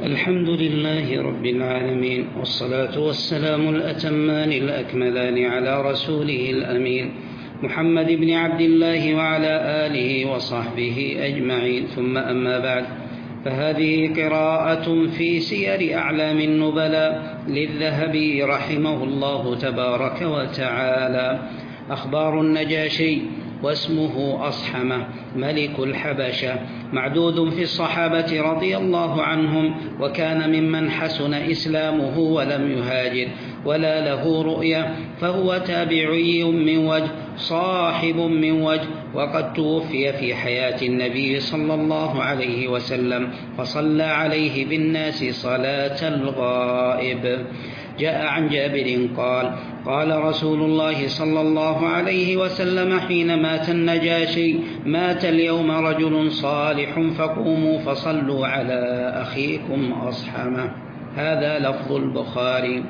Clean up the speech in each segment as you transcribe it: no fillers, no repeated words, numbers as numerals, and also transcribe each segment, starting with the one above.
الحمد لله رب العالمين، والصلاة والسلام الأتمان الأكملان على رسوله الأمين محمد بن عبد الله وعلى آله وصحبه أجمعين، ثم أما بعد، فهذه قراءة في سير أعلام النبلاء للذهبي رحمه الله تبارك وتعالى. أخبار النجاشي، واسمه أصحمة ملك الحبشة، معدود في الصحابة رضي الله عنهم، وكان ممن حسن إسلامه ولم يهاجر ولا له رؤية، فهو تابعي من وجه صاحب من وجه، وقد توفي في حياة النبي صلى الله عليه وسلم، فصلى عليه بالناس صلاة الغائب. جاء عن جابر قال: قال رسول الله صلى الله عليه وسلم حين مات النجاشي: مات اليوم رجل صالح، فقوموا فصلوا على أخيكم أصحمه. هذا لفظ البخاري.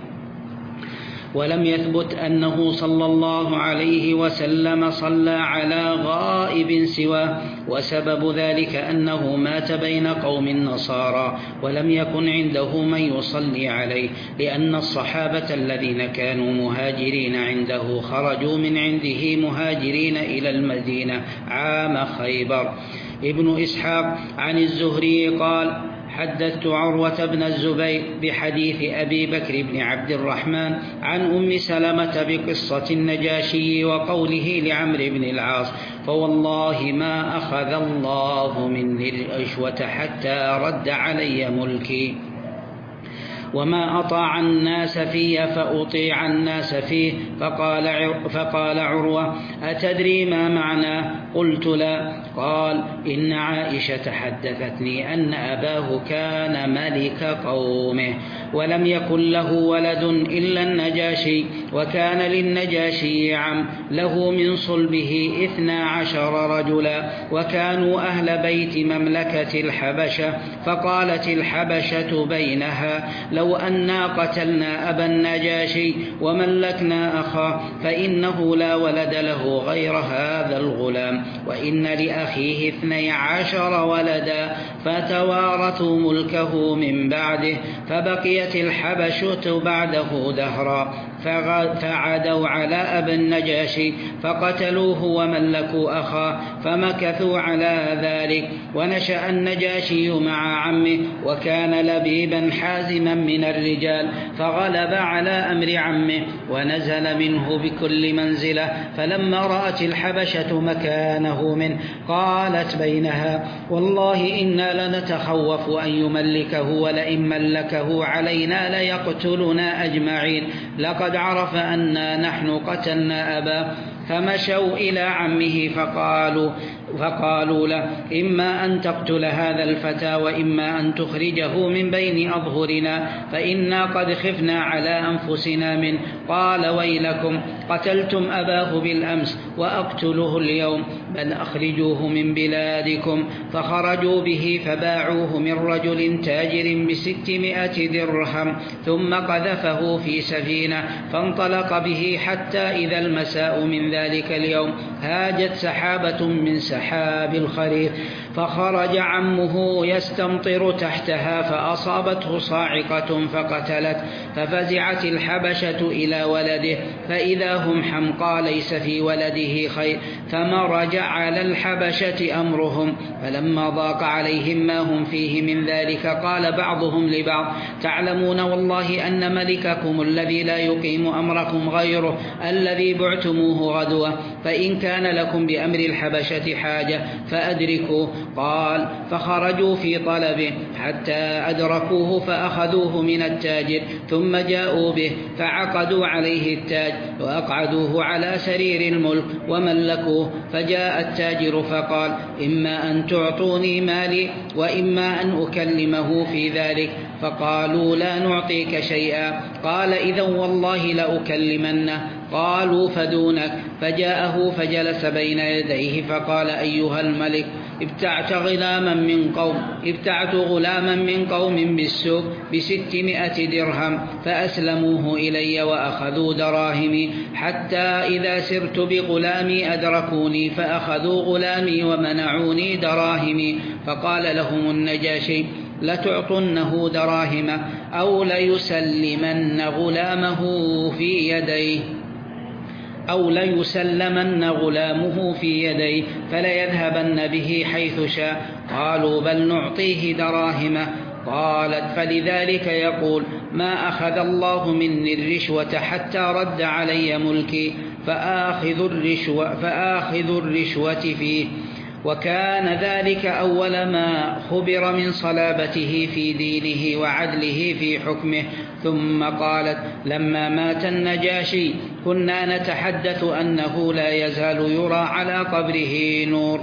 ولم يثبت أنه صلى الله عليه وسلم صلى على غائب سواه، وسبب ذلك أنه مات بين قوم النصارى، ولم يكن عنده من يصلي عليه، لأن الصحابة الذين كانوا مهاجرين عنده خرجوا من عنده مهاجرين إلى المدينة عام خيبر. ابن إسحاق عن الزهري قال: حدثت عروة بن الزبير بحديث أبي بكر بن عبد الرحمن عن أم سلمة بقصة النجاشي وقوله لعمرو بن العاص: فوالله ما أخذ الله مني الأشوة حتى رد علي ملكي، وما أطاع الناس في فأطيع الناس فيه. فقال عروة: أتدري ما معناه؟ قلت: لا. قال: إن عائشة حدثتني أن أباه كان ملك قومه، ولم يكن له ولد إلا النجاشي، وكان للنجاشي عم له من صلبه 12 رجلا، وكانوا أهل بيت مملكة الحبشة. فقالت الحبشة بينها: لو أنا قتلنا أبا النجاشي وملكنا أخاه، فإنه لا ولد له غير هذا الغلام، وإن لأخيه 12 ولدا، فتوارثوا ملكه من بعده. فبقيت الحبشة بعده دهرا، فعدوا على أبا النجاشي فقتلوه وملكوا أخاه، فمكثوا على ذلك. ونشأ النجاشي مع عمه، وكان لبيبا حازما من الرجال، فغلب على أمر عمه ونزل منه بكل منزلة. فلما رأت الحبشة مكانه منه قالت بينها: والله إنا لنتخوف أن يملكه، ولئن ملكه علينا ليقتلنا أجمعين، لقد عرف أنا نحن قتلنا أباه. فمشوا إلى عمه فقالوا له: إما أن تقتل هذا الفتى، وإما أن تخرجه من بين أظهرنا، فإنا قد خفنا على أنفسنا منه. قال: ويلكم، قتلتم أباه بالأمس وأقتله اليوم، بل أخرجوه من بلادكم. فخرجوا به فباعوه من رجل تاجر ب600 درهم، ثم قذفه في سفينة، فانطلق به حتى إذا المساء من ذلك اليوم هاجت سحابة من سحاب الخريف، فخرج عمه يستمطر تحتها، فأصابته صاعقة فقتلت. ففزعت الحبشة إلى ولده، فإذا هم حمقى ليس في ولده خير، فمرج على الحبشة أمرهم. فلما ضاق عليهم ما هم فيه من ذلك قال بعضهم لبعض: تعلمون والله أن ملككم الذي لا يقيم أمركم غيره، الذي بعتموه غدوة، فإن كان لكم بأمر الحبشة حاجة فأدركوا. قال: فخرجوا في طلبه حتى أدركوه، فأخذوه من التاجر، ثم جاءوا به فعقدوا عليه التاج، وأقعدوه على سرير الملك وملكوه. فجاء التاجر فقال: إما أن تعطوني مالي، وإما أن أكلمه في ذلك. فقالوا: لا نعطيك شيئا. قال: إذا والله لأكلمنه. قالوا: فدونك. فجاءه فجلس بين يديه فقال: أيها الملك، ابتعت غلاما من قوم بالسوق ب600 درهم، فأسلموه إلي وأخذوا دراهمي، حتى إذا سرت بغلامي أدركوني فأخذوا غلامي ومنعوني دراهمي. فقال لهم النجاشي: لتعطنه دراهم أو ليسلمن غلامه في يديه فليذهبن به حيث شاء. قالوا بل نعطيه دراهم. قالت فلذلك يقول ما أخذ الله مني الرشوة حتى رد علي ملكي فآخذ الرشوة فيه. وكان ذلك أول ما خبر من صلابته في دينه وعدله في حكمه. ثم قالت لما مات النجاشي كنا نتحدث أنه لا يزال يرى على قبره نور.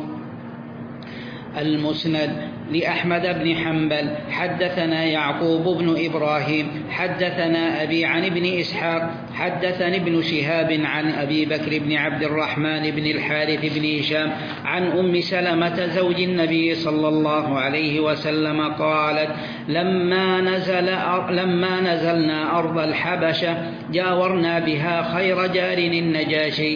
المسند لأحمد بن حنبل حدثنا يعقوب بن إبراهيم حدثنا أبي عن ابن إسحاق حدثني ابن شهاب عن أبي بكر بن عبد الرحمن بن الحارث بن هشام عن أم سلمة زوج النبي صلى الله عليه وسلم قالت لما نزلنا أرض الحبشة جاورنا بها خير جار النجاشي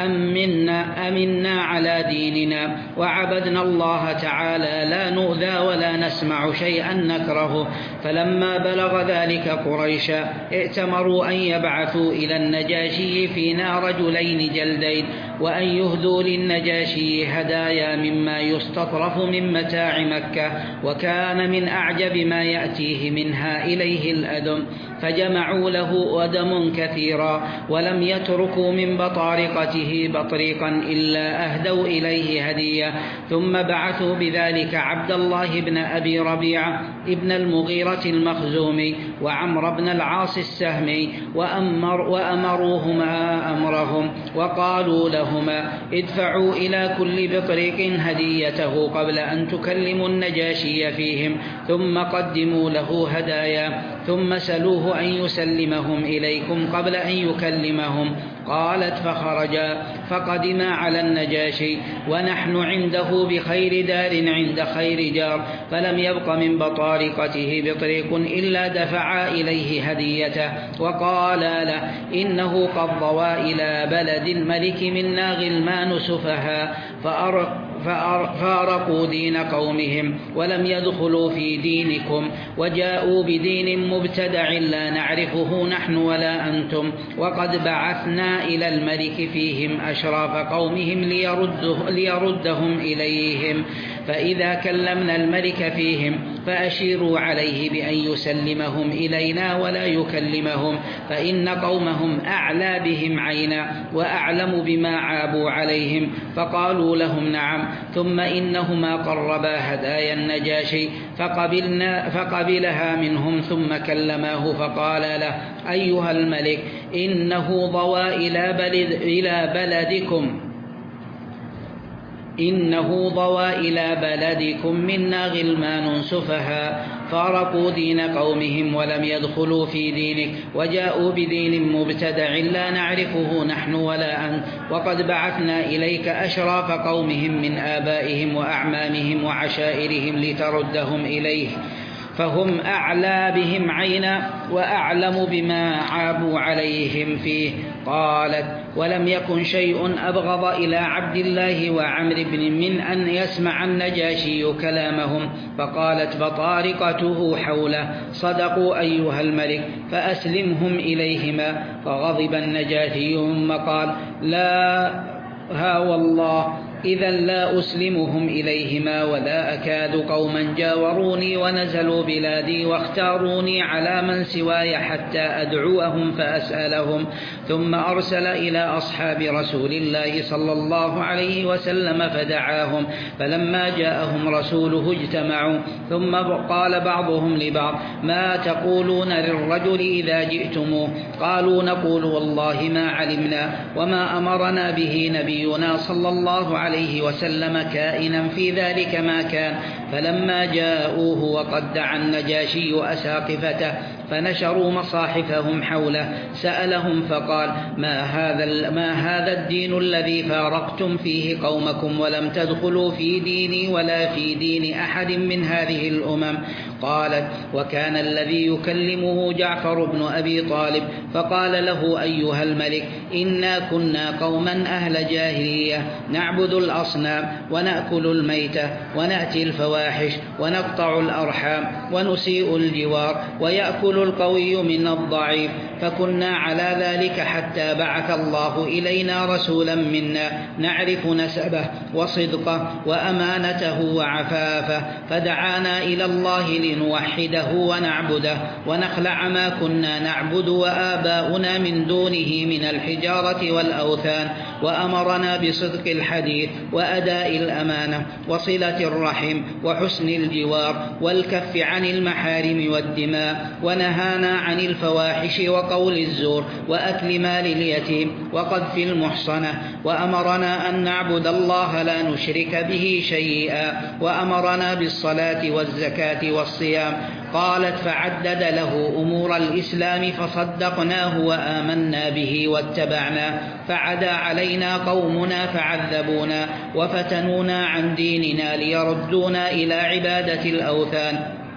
أمنا على ديننا وعبدنا الله تعالى لا نؤذى ولا نسمع شيئا نكرهه. فلما بلغ ذلك قريشا ائتمروا أن يبعثوا إلى النجاشي فينا رجلين جلدين وأن يهدوا للنجاشي هدايا مما يستطرف من متاع مكة، وكان من أعجب ما يأتيه منها إليه الأدم، فجمعوا له أدم كثيرا ولم يتركوا من بطارقته بطريقا إلا أهدوا إليه هدية. ثم بعثوا بذلك عبد الله بن أبي ربيعة ابن المغيرة المخزومي وعمر بن العاص السهمي وأمروهما أمرهم وقالوا لهما ادفعوا إلى كل بطريق هديته قبل أن تكلموا النجاشي فيهم، ثم قدموا له هدايا، ثم سلوه أن يسلمهم إليكم قبل أن يكلمهم. قالت فخرجا فقدما على النجاشي ونحن عنده بخير دار عند خير جار، فلم يبق من بطارقته بطريق إلا دفعا إليه هديته وقالا له إنه قد ضوى إلى بلد الملك منا غلمان سفهاء فارقوا دين قومهم ولم يدخلوا في دينكم وجاءوا بدين مبتدع لا نعرفه نحن ولا أنتم، وقد بعثنا إلى الملك فيهم أشراف قومهم ليردهم إليهم، فإذا كلمنا الملك فيهم فأشيروا عليه بأن يسلمهم إلينا ولا يكلمهم، فإن قومهم أعلى بهم عينا وأعلم بما عابوا عليهم. فقالوا لهم نعم. ثم إنهما قربا هدايا النجاشي فقبلها منهم ثم كلماه فقال له أيها الملك إنه ضوى إلى بلدكم منا غلمان سفهاء فارقوا دين قومهم ولم يدخلوا في دينك وجاءوا بدين مبتدع لا نعرفه نحن ولا أنت، وقد بعثنا إليك أشراف قومهم من آبائهم وأعمامهم وعشائرهم لتردهم إليه، فهم أعلى بهم عينا وأعلم بما عابوا عليهم فيه. قالت ولم يكن شيء أبغض إلى عبد الله وعمر بن من أن يسمع النجاشي كلامهم. فقالت بطارقته حوله صدقوا أيها الملك فأسلمهم إليهما. فغضب النجاشي ثم قال لا ها والله إذا لا أسلمهم إليهما ولا أكاد قوما جاوروني ونزلوا بلادي واختاروني على من سواي حتى أدعوهم فأسألهم. ثم أرسل إلى أصحاب رسول الله صلى الله عليه وسلم فدعاهم، فلما جاءهم رسوله اجتمعوا، ثم قال بعضهم لبعض ما تقولون للرجل إذا جئتموه؟ قالوا نقول والله ما علمنا وما أمرنا به نبينا صلى الله عليه وسلم كائنا في ذلك ما كان. فلما جاءوه وقد دعا النجاشي أساقفته فنشروا مصاحفهم حوله سألهم فقال ما هذا الدين الذي فارقتم فيه قومكم ولم تدخلوا في ديني ولا في دين أحد من هذه الأمم؟ قالت: وكان الذي يكلمه جعفر بن أبي طالب فقال له: أيها الملك، إنا كنا قوما أهل جاهلية نعبد الأصنام ونأكل الميتة ونأتي الفواحش ونقطع الأرحام ونسيء الجوار ويأكل القوي من الضعيف، فكنا على ذلك حتى بعث الله إلينا رسولا منا نعرف نسبه وصدقه وأمانته وعفافه، فدعانا إلى الله لنوحده ونعبده ونخلع ما كنا نعبد وآباؤنا من دونه من الحجارة والأوثان، وأمرنا بصدق الحديث وأداء الأمانة وصلة الرحم وحسن الجوار والكف عن المحارم والدماء، ونهانا عن الفواحش وقول الزور وأكل مال اليتيم وقذف المحصنة، وأمرنا أن نعبد الله لا نشرك به شيئا، وأمرنا بالصلاة والزكاة والصيام. قالت: فعدد له أمور الإسلام فصدقناه وآمنا به واتبعناه، فعدا علينا قومنا فعذبونا وفتنونا عن ديننا ليردونا إلى عبادة الأوثان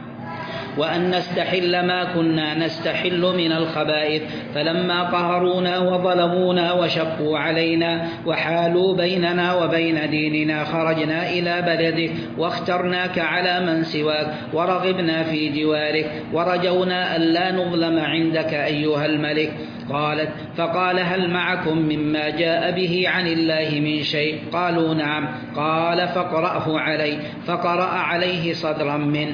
وأن نستحل ما كنا نستحل من الخبائث، فلما قهرونا وظلمونا وشقوا علينا وحالوا بيننا وبين ديننا خرجنا إلى بلدك واخترناك على من سواك ورغبنا في جوارك ورجونا ألا نظلم عندك أيها الملك. قالت: فقال: هل معكم مما جاء به عن الله من شيء؟ قالوا: نعم. قال: فاقرأه علي. فقرأ عليه صدرا من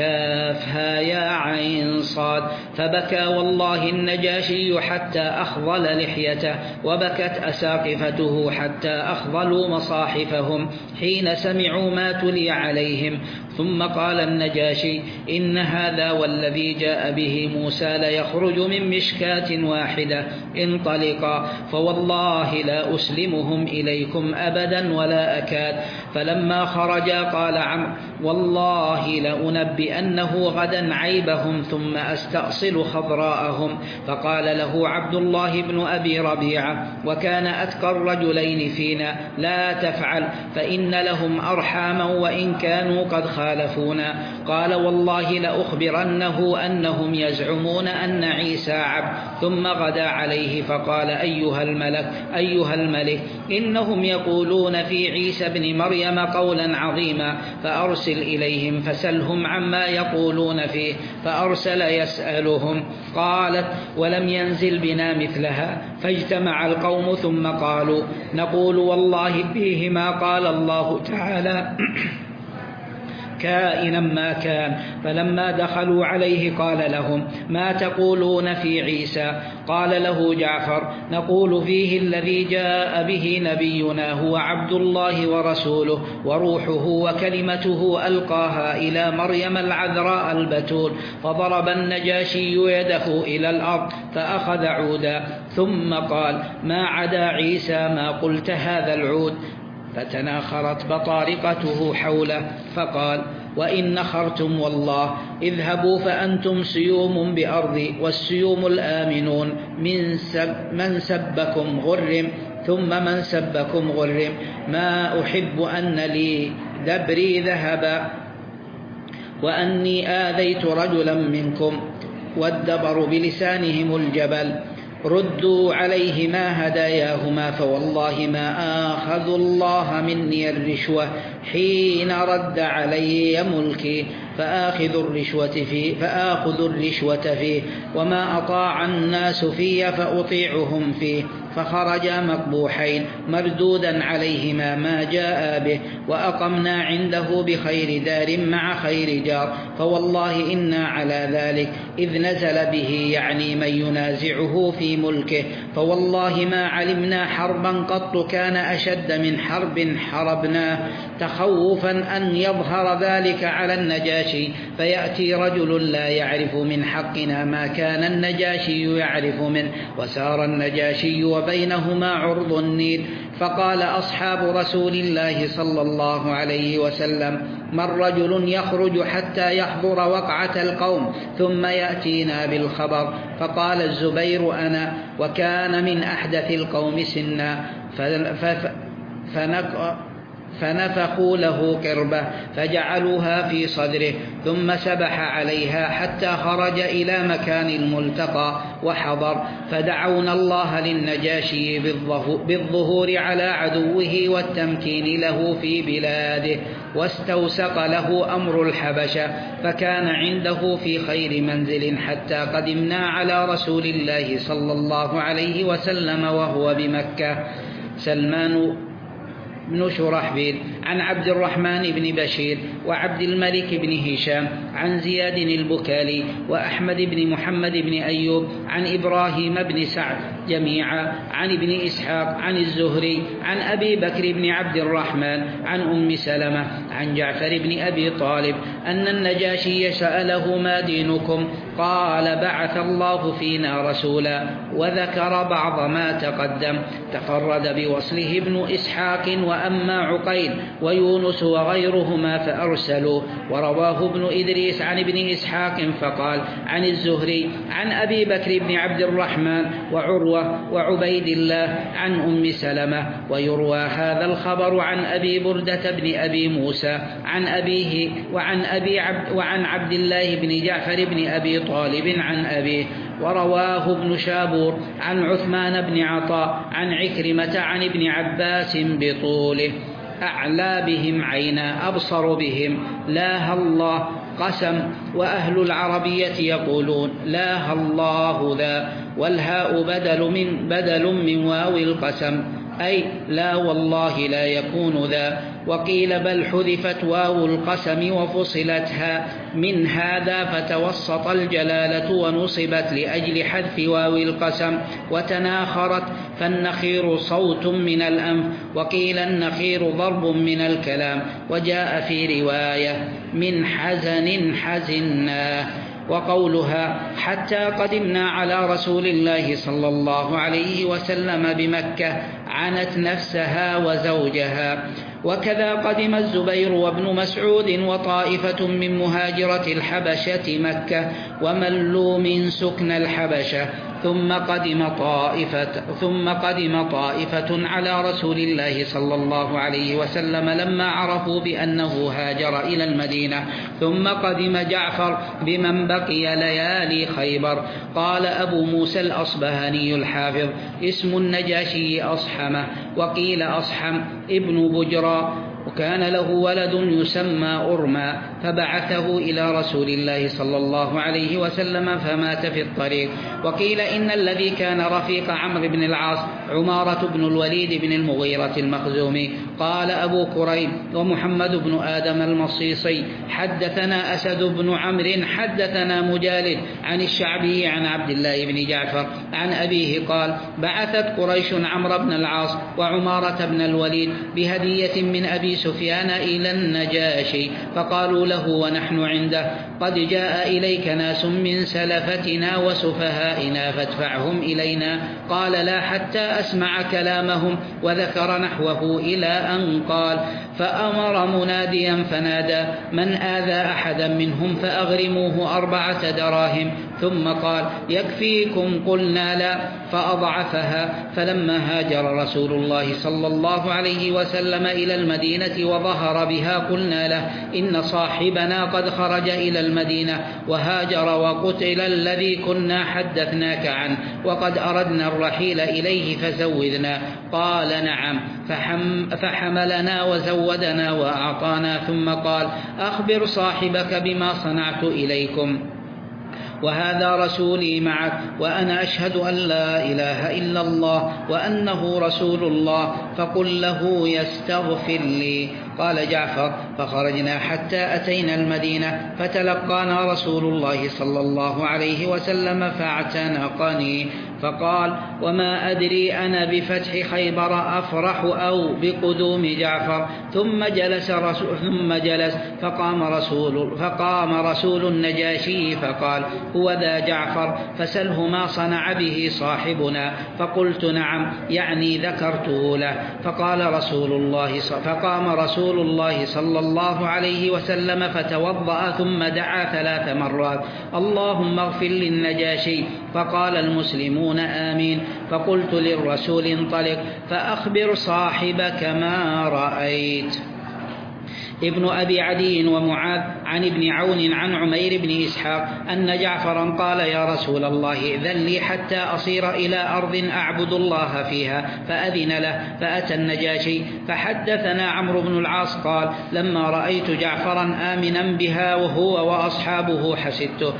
كافها يا عين صاد، فبكى والله النجاشي حتى أخضل لحيته، وبكت أساقفته حتى أخضلوا مصاحفهم حين سمعوا ما تلي عليهم. ثم قال النجاشي: إن هذا والذي جاء به موسى ليخرج من مشكاة واحدة، انطلقا فوالله لا أسلمهم إليكم أبدا ولا أكاد. فلما خرجا قال عمرو: والله لأنبئنه غدا عيبهم ثم أستأصل خضراءهم. فقال له عبد الله بن أبي ربيعة وكان أتقى الرجلين فينا: لا تفعل، فإن لهم أرحاما وإن كانوا قد خالفونا. قال: والله لأخبرنه أنهم يزعمون أن عيسى عبد. ثم غدا عليه فقال: أيها الملك إنهم يقولون في عيسى ابن مريم قولا عظيما، فأرسل إليهم فسلهم عما يقولون فيه. فأرسل يسألهم. قالت: ولم ينزل بنا مثلها، فاجتمع القوم ثم قالوا: نقول والله فيه ما قال الله تعالى كائنا ما كان. فلما دخلوا عليه قال لهم: ما تقولون في عيسى؟ قال له جعفر: نقول فيه الذي جاء به نبينا هو عبد الله ورسوله وروحه وكلمته ألقاها إلى مريم العذراء البتول. فضرب النجاشي يده إلى الأرض فأخذ عودا، ثم قال: ما عدا عيسى ما قلت هذا العود. فتناخرت بطارقته حوله فقال: وإن نخرتم والله اذهبوا فأنتم سيوم بأرضي والسيوم الآمنون، من سبكم غرم ثم من سبكم غرم. ما أحب أن لي دبري ذهبا وأني آذيت رجلا منكم، والدبر بلسانهم الجبل. ردوا عليهما هداياهما، فوالله ما آخذ الله مني الرشوة حين رد علي ملكي، فآخذ الرشوة فيه، وما أطاع الناس في فأطيعهم فيه. فخرجا مقبوحين مردودا عليهما ما جاء به، وأقمنا عنده بخير دار مع خير جار، فوالله إنا على ذلك إذ نزل به، يعني من ينازعه في ملكه. فوالله ما علمنا حربا قط كان أشد من حرب حربناه، تخوفا أن يظهر ذلك على النجاشي فيأتي رجل لا يعرف من حقنا ما كان النجاشي يعرف منه. وسار النجاشي وبينهما عرض النيل. فقال أصحاب رسول الله صلى الله عليه وسلم: من رجل يخرج حتى يحضر وقعة القوم ثم يأتينا بالخبر؟ فقال الزبير: أنا. وكان من أحدث القوم سنا، فنفخوا له قربة فجعلوها في صدره ثم سبح عليها حتى خرج إلى مكان الملتقى وحضر، فدعونا الله للنجاشي بالظهور على عدوه والتمكين له في بلاده، واستوسق له أمر الحبشة، فكان عنده في خير منزل حتى قدمنا على رسول الله صلى الله عليه وسلم وهو بمكة. سلمان بن شرحبيل عن عبد الرحمن بن بشير وعبد الملك بن هشام عن زياد البكالي وأحمد بن محمد بن أيوب عن إبراهيم بن سعد جميعا عن ابن إسحاق عن الزهري عن أبي بكر بن عبد الرحمن عن أم سلمة عن جعفر بن أبي طالب أن النجاشي سأله: ما دينكم؟ قال: بعث الله فينا رسولا، وذكر بعض ما تقدم. تفرد بوصله ابن إسحاق وأما عقيل ويونس وغيرهما فأرسلوا. ورواه ابن إدريس عن ابن إسحاق فقال: عن الزهري عن أبي بكر بن عبد الرحمن وعروة وعبيد الله عن أم سلمة. ويروى هذا الخبر عن أبي بردة بن أبي موسى عن أبيه وعن عبد الله بن جعفر بن أبي طالب عن أبيه. ورواه ابن شابور عن عثمان بن عطاء عن عكرمة عن ابن عباس بطوله: أعلى بهم عينا أبصر بهم، لاها الله قسم. وأهل العربية يقولون لاها الله ذا، والهاء بدل من واو القسم، أي لا والله لا يكون ذا. وقيل بل حذفت واو القسم وفصلتها من هذا فتوسط الجلالة ونصبت لأجل حذف واو القسم وتناخرت، فالنخير صوت من الأنف، وقيل النخير ضرب من الكلام. وجاء في رواية من حزن حزنا. وقولها حتى قدمنا على رسول الله صلى الله عليه وسلم بمكة عنت نفسها وزوجها. وكذا قدم الزبير وابن مسعود وطائفة من مهاجرة الحبشة مكة وملوا من سكن الحبشة، ثم قدم طائفة على رسول الله صلى الله عليه وسلم لما عرفوا بأنه هاجر إلى المدينة. ثم قدم جعفر بمن بقي ليالي خيبر. قال أبو موسى الأصبهاني الحافظ: اسم النجاشي أصحمة، وقيل أصحم ابن بجرى، وكان له ولد يسمى أرمى، فبعثه إلى رسول الله صلى الله عليه وسلم فمات في الطريق. وقيل إن الذي كان رفيق عمرو بن العاص عمارة بن الوليد بن المغيرة المخزومي. قال أبو كريم ومحمد بن آدم المصيصي: حدثنا أسد بن عمرو حدثنا مجالد عن الشعبي عن عبد الله بن جعفر عن أبيه قال: بعثت قريش عمرو بن العاص وعمارة بن الوليد بهدية من أبي سفيان إلى النجاشي، فقالوا له ونحن عنده: قد جاء إليك ناس من سلفتنا وسفهائنا فادفعهم إلينا. قال: لا حتى أسمع كلامهم. وذكر نحوه إلى أن قال: فأمر مناديا فنادى: من آذى أحدا منهم فأغرموه 4 دراهم. ثم قال: يكفيكم؟ قلنا لا، فأضعفها. فلما هاجر رسول الله صلى الله عليه وسلم إلى المدينة وظهر بها قلنا له: إن صاحبنا قد خرج إلى المدينة وهاجر وقتل الذي كنا حدثناك عنه، وقد أردنا الرحيل إليه فزودنا. قال: نعم. فحملنا وزودنا وأعطانا، ثم قال: أخبر صاحبك بما صنعت إليكم، وهذا رسولي معك، وأنا أشهد أن لا إله إلا الله وأنه رسول الله، فقل له يستغفر لي. قال جعفر: فخرجنا حتى أتينا المدينة فتلقانا رسول الله صلى الله عليه وسلم فاعتنقني، فقال: وما أدري أنا بفتح خيبر أفرح أو بقدوم جعفر. ثم جلس فقام رسول النجاشي فقال: هو ذا جعفر، فسله ما صنع به صاحبنا. فقلت: نعم، يعني ذكرته له. فقام رسول الله صلى الله عليه وسلم فتوضأ ثم دعا 3 مرات: اللهم اغفر للنجاشي. فقال المسلمون يقولون آمين. فقلت للرسول انطلق فأخبر صاحبك ما رأيت. ابن أبي عدي ومعاذ عن ابن عون عن عمير بن إسحاق أن جعفرا قال يا رسول الله إذن لي حتى أصير إلى أرض أعبد الله فيها، فأذن له فأتى النجاشي. فحدثنا عمرو بن العاص قال لما رأيت جعفرا آمنا بها وهو وأصحابه حسدته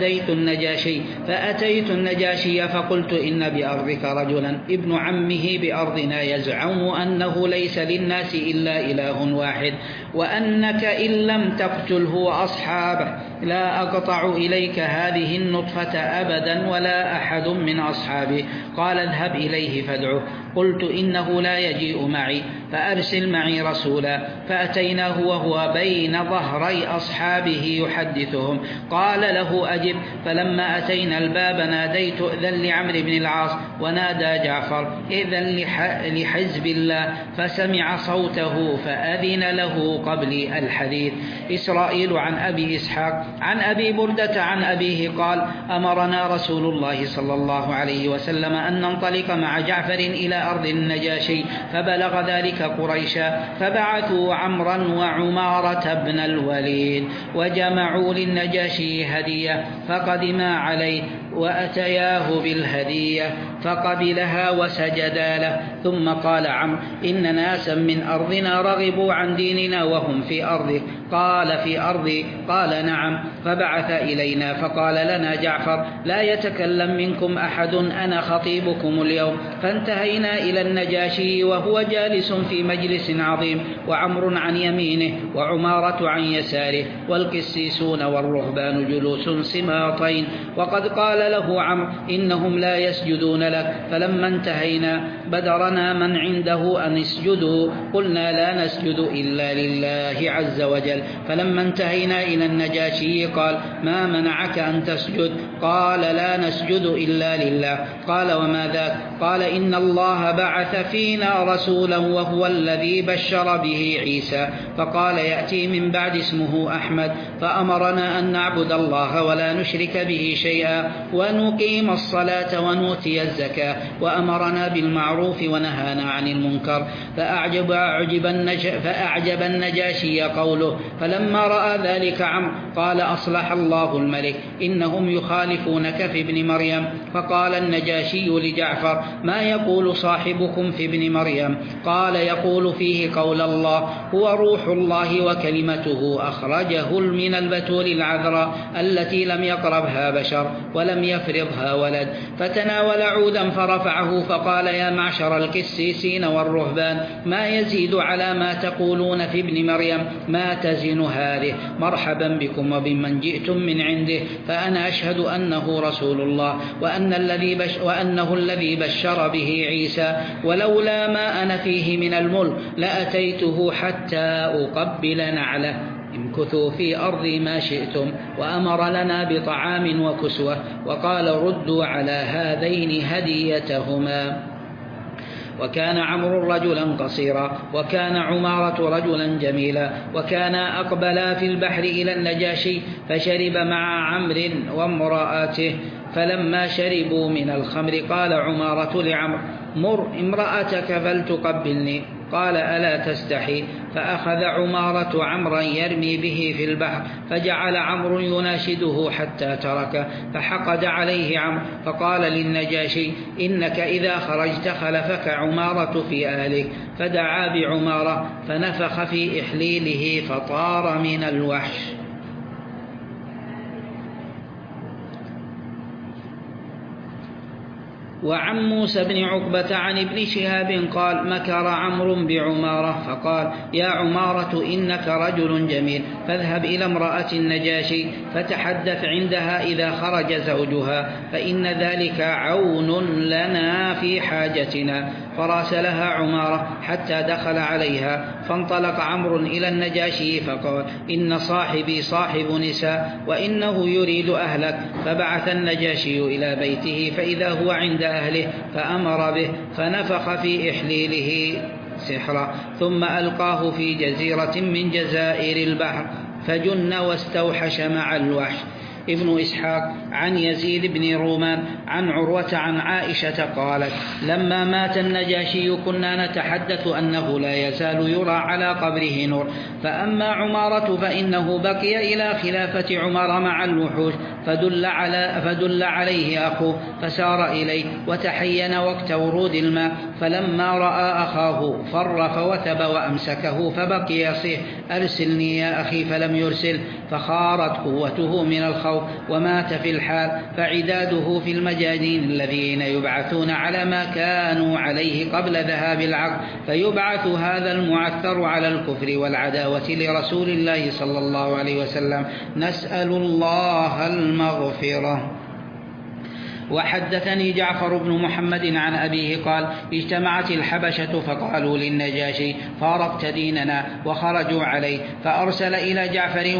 فأتيت النجاشي فقلت إن بأرضك رجلا ابن عمه بأرضنا يزعم أنه ليس للناس إلا إله واحد، وأنك إن لم تقتله وأصحابه لا أقطع إليك هذه النطفة أبدا ولا أحد من أصحابي. قال اذهب إليه فادعه. قلت إنه لا يجيء معي فأرسل معي رسولا. فأتيناه وهو بين ظهري أصحابه يحدثهم. قال له أجب. فلما أتينا الباب ناديت إذن لعمرو بن العاص، ونادى جعفر إذن لحزب الله، فسمع صوته فأذن له قبل الحديث. إسرائيل عن أبي إسحاق عن أبي بردة عن أبيه قال أمرنا رسول الله صلى الله عليه وسلم أن ننطلق مع جعفر إلى أرض النجاشي، فبلغ ذلك قريشا فبعثوا عمرا وعمارة بن الوليد وجمعوا للنجاشي هدية، فقدما عليه وأتياه بالهدية فقبلها وسجدا له. ثم قال عمرو إن ناسا من أرضنا رغبوا عن ديننا وهم في أرضه. قال في أرضي؟ قال نعم. فبعث إلينا فقال لنا جعفر لا يتكلم منكم أحد أنا خطيبكم اليوم. فانتهينا إلى النجاشي وهو جالس في مجلس عظيم، وعمر عن يمينه وعمارة عن يساره، والقسيسون والرهبان جلوس سماطين. وقد قال له عمرو إنهم لا يسجدون لك. فلما انتهينا بدرنا من عنده أن اسجدوا، قلنا لا نسجد إلا لله عز وجل. فلما انتهينا إلى النجاشي قال ما منعك أن تسجد؟ قال لا نسجد إلا لله. قال وما ذاك؟ قال إن الله بعث فينا رسولا وهو الذي بشر به عيسى، فقال يأتي من بعد اسمه أحمد، فأمرنا أن نعبد الله ولا نشرك به شيئا ونقيم الصلاة ونؤتي الزكاة، وأمرنا بالمعروف ونهانا عن المنكر. فأعجب النجاشي قوله. فلما رأى ذلك عمرو قال أصلح الله الملك إنهم يخالفونك في ابن مريم. فقال النجاشي لجعفر ما يقول صاحبكم في ابن مريم؟ قال يقول فيه قول الله هو روح الله وكلمته أخرجه من البتول العذراء التي لم يقربها بشر ولم يفرضها ولد. فتناول عودا فرفعه فقال يا معشر القسيسين والرهبان ما يزيد على ما تقولون في ابن مريم ما تزن هذه. مرحبا بكم وبمن جئتم من عنده، فأنا أشهد أنه رسول الله وأنه الذي بشر به عيسى، ولولا ما أنا فيه من الملك لأتيته حتى أقبل نعله. امكثوا في أرضي ما شئتم. وأمر لنا بطعام وكسوة، وقال ردوا على هذين هديتهما. وكان عمرو رجلا قصيرا، وكان عمارة رجلا جميلا، وكانا أقبلا في البحر إلى النجاشي، فشرب مع عمرو وامرأته. فلما شربوا من الخمر قال عمارة لعمرو مر امرأتك فلتقبلني. قال ألا تستحي؟ فأخذ عمارة عمرا يرمي به في البحر، فجعل عمرو يناشده حتى تركه، فحقد عليه عمرو فقال للنجاشي إنك إذا خرجت خلفك عمارة في أهلك. فدعا بعمارة فنفخ في إحليله فطار من الوحش. وعن موسى بن عقبة عن ابن شهاب قال مكر عمرو بعمارة فقال يا عمارة إنك رجل جميل، فاذهب إلى امرأة النجاشي فتحدث عندها إذا خرج زوجها، فإن ذلك عون لنا في حاجتنا. فراسلها عمارة حتى دخل عليها، فانطلق عمرو إلى النجاشي فقال إن صاحبي صاحب نساء وإنه يريد أهلك. فبعث النجاشي إلى بيته فإذا هو عند أهله، فأمر به فنفخ في إحليله سحرا، ثم ألقاه في جزيرة من جزائر البحر فجن واستوحش مع الوحش. ابن إسحاق عن يزيد بن رومان عن عروة عن عائشة قالت لما مات النجاشي كنا نتحدث أنه لا يزال يرى على قبره نور، فأما عمارة فإنه بقي إلى خلافة عمر مع الوحوش، فدل عليه أخوه فسار إليه وتحين وقت ورود الماء، فلما رأى أخاه فر فوثب وأمسكه فبقي يصيح أرسلني يا أخي فلم يرسل، فخارت قوته من الخوف ومات في الحال، فعداده في المجانين الذين يبعثون على ما كانوا عليه قبل ذهاب العقل، فيبعث هذا المعثر على الكفر والعداوة لرسول الله صلى الله عليه وسلم، نسأل الله المغفرة. وحدثني جعفر بن محمد عن أبيه قال اجتمعت الحبشة فقالوا للنجاشي فارقت ديننا، وخرجوا عليه، فأرسل إلى جعفر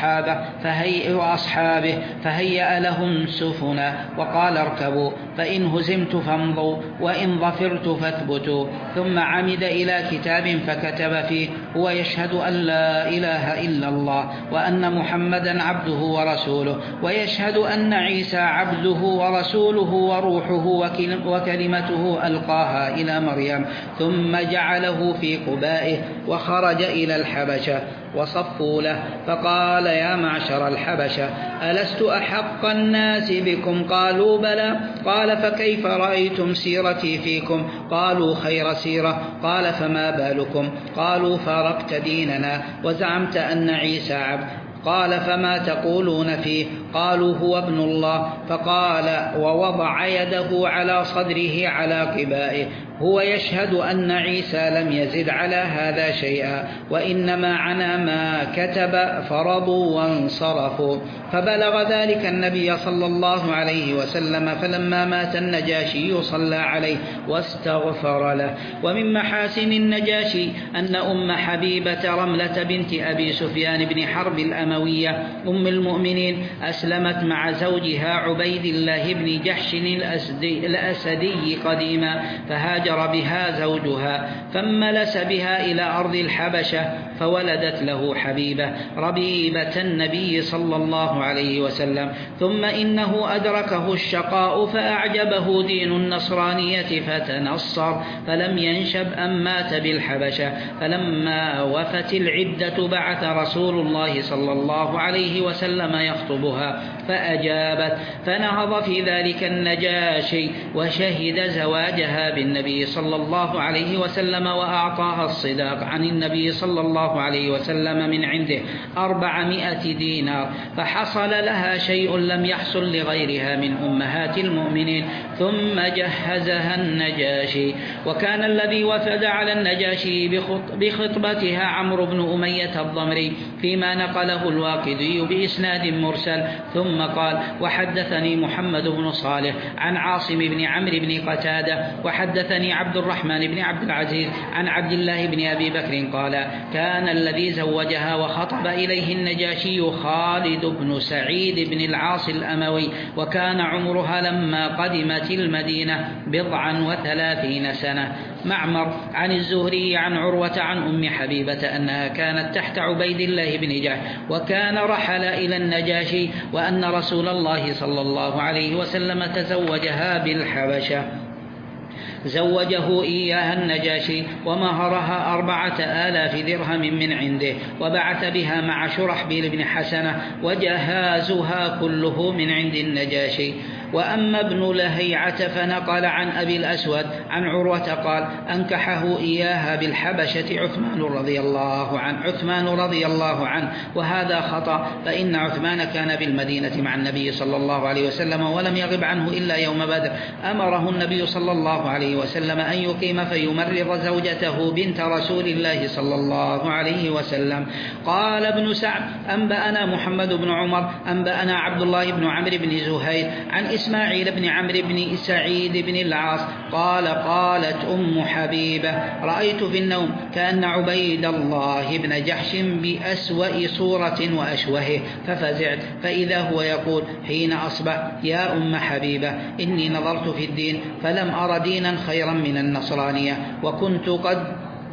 وأصحابه فهيأ لهم سفنا وقال اركبوا، فإن هزمت فامضوا وإن ظفرت فاثبتوا، ثم عمد إلى كتاب فكتب فيه هو يشهد أن لا إله إلا الله وأن محمدا عبده ورسوله، ويشهد أن عيسى عبده ورسوله وروحه وكلمته ألقاها إلى مريم، ثم جعله في قبائه وخرج إلى الحبشة وصفوا له، فقال يا معشر الحبشة ألست أحق الناس بكم؟ قالوا بلى. قال فكيف رأيتم سيرتي فيكم؟ قالوا خير سيرة. قال فما بالكم؟ قالوا فارقت ديننا وزعمت أن عيسى عبد. قال فما تقولون فيه؟ قالوا هو ابن الله. فقال ووضع يده على صدره على قبائه هو يشهد أن عيسى لم يزد على هذا شيئا، وإنما عنا ما كتب فرضوا وانصرفوا. فبلغ ذلك النبي صلى الله عليه وسلم، فلما مات النجاشي صلى عليه واستغفر له. ومن محاسن النجاشي أن أم حبيبة رملة بنت أبي سفيان بن حرب الأموية أم المؤمنين أسلمت مع زوجها عبيد الله بن جحش الأسدي قديما، فهاجر بها زوجها فاملس بها إلى أرض الحبشة، فولدت له حبيبة ربيبة النبي صلى الله عليه وسلم. ثم إنه أدركه الشقاء فأعجبه دين النصرانية فتنصر، فلم ينشب أن مات بالحبشة. فلما وفت العدة بعث رسول الله صلى الله عليه وسلم يخطبها فأجابت، فنهض في ذلك النجاشي وشهد زواجها بالنبي صلى الله عليه وسلم، وأعطاها الصداق عن النبي صلى الله عليه وسلم من عنده 400 دينار، فحصل لها شيء لم يحصل لغيرها من أمهات المؤمنين. ثم جهزها النجاشي. وكان الذي وفد على النجاشي بخطبتها عمرو بن أمية الضمري، فيما نقله الواقدي بإسناد مرسل. ثم قال وحدثني محمد بن صالح عن عاصم بن عمرو بن قتادة وحدثني عبد الرحمن بن عبد العزيز عن عبد الله بن أبي بكر قال كان الذي زوجها وخطب إليه النجاشي خالد بن سعيد بن العاص الأموي، وكان عمرها لما قدمت المدينة 39 سنة. معمر عن الزهري عن عروة عن أم حبيبة أنها كانت تحت عبيد الله بن جحش، وكان رحل إلى النجاشي، وأن رسول الله صلى الله عليه وسلم تزوجها بالحبشة. زوجه إياها النجاشي ومهرها 4000 درهم من عنده، وبعث بها مع شرحبيل بن حسنة، وجهازها كله من عند النجاشي. وأما ابن لهيعة فنقل عن أبي الأسود عن عروة قال أنكحه إياها بالحبشة عثمان رضي الله عنه، وهذا خطأ، فإن عثمان كان بالمدينة مع النبي صلى الله عليه وسلم ولم يغب عنه إلا يوم بدر. أمره النبي صلى الله عليه وسلم أن يقيم فيمرض زوجته بنت رسول الله صلى الله عليه وسلم. قال ابن سعد أنبأنا محمد بن عمر أنبأنا عبد الله بن عمرو بن زهير عن إسماعيل بن عمرو بن سعيد بن العاص قال قالت أم حبيبة رأيت في النوم كأن عبيد الله بن جحش بأسوأ صورة وأشوهه، ففزعت فإذا هو يقول حين أصبح يا أم حبيبة إني نظرت في الدين فلم أر دينا خيرا من النصرانية، وكنت قد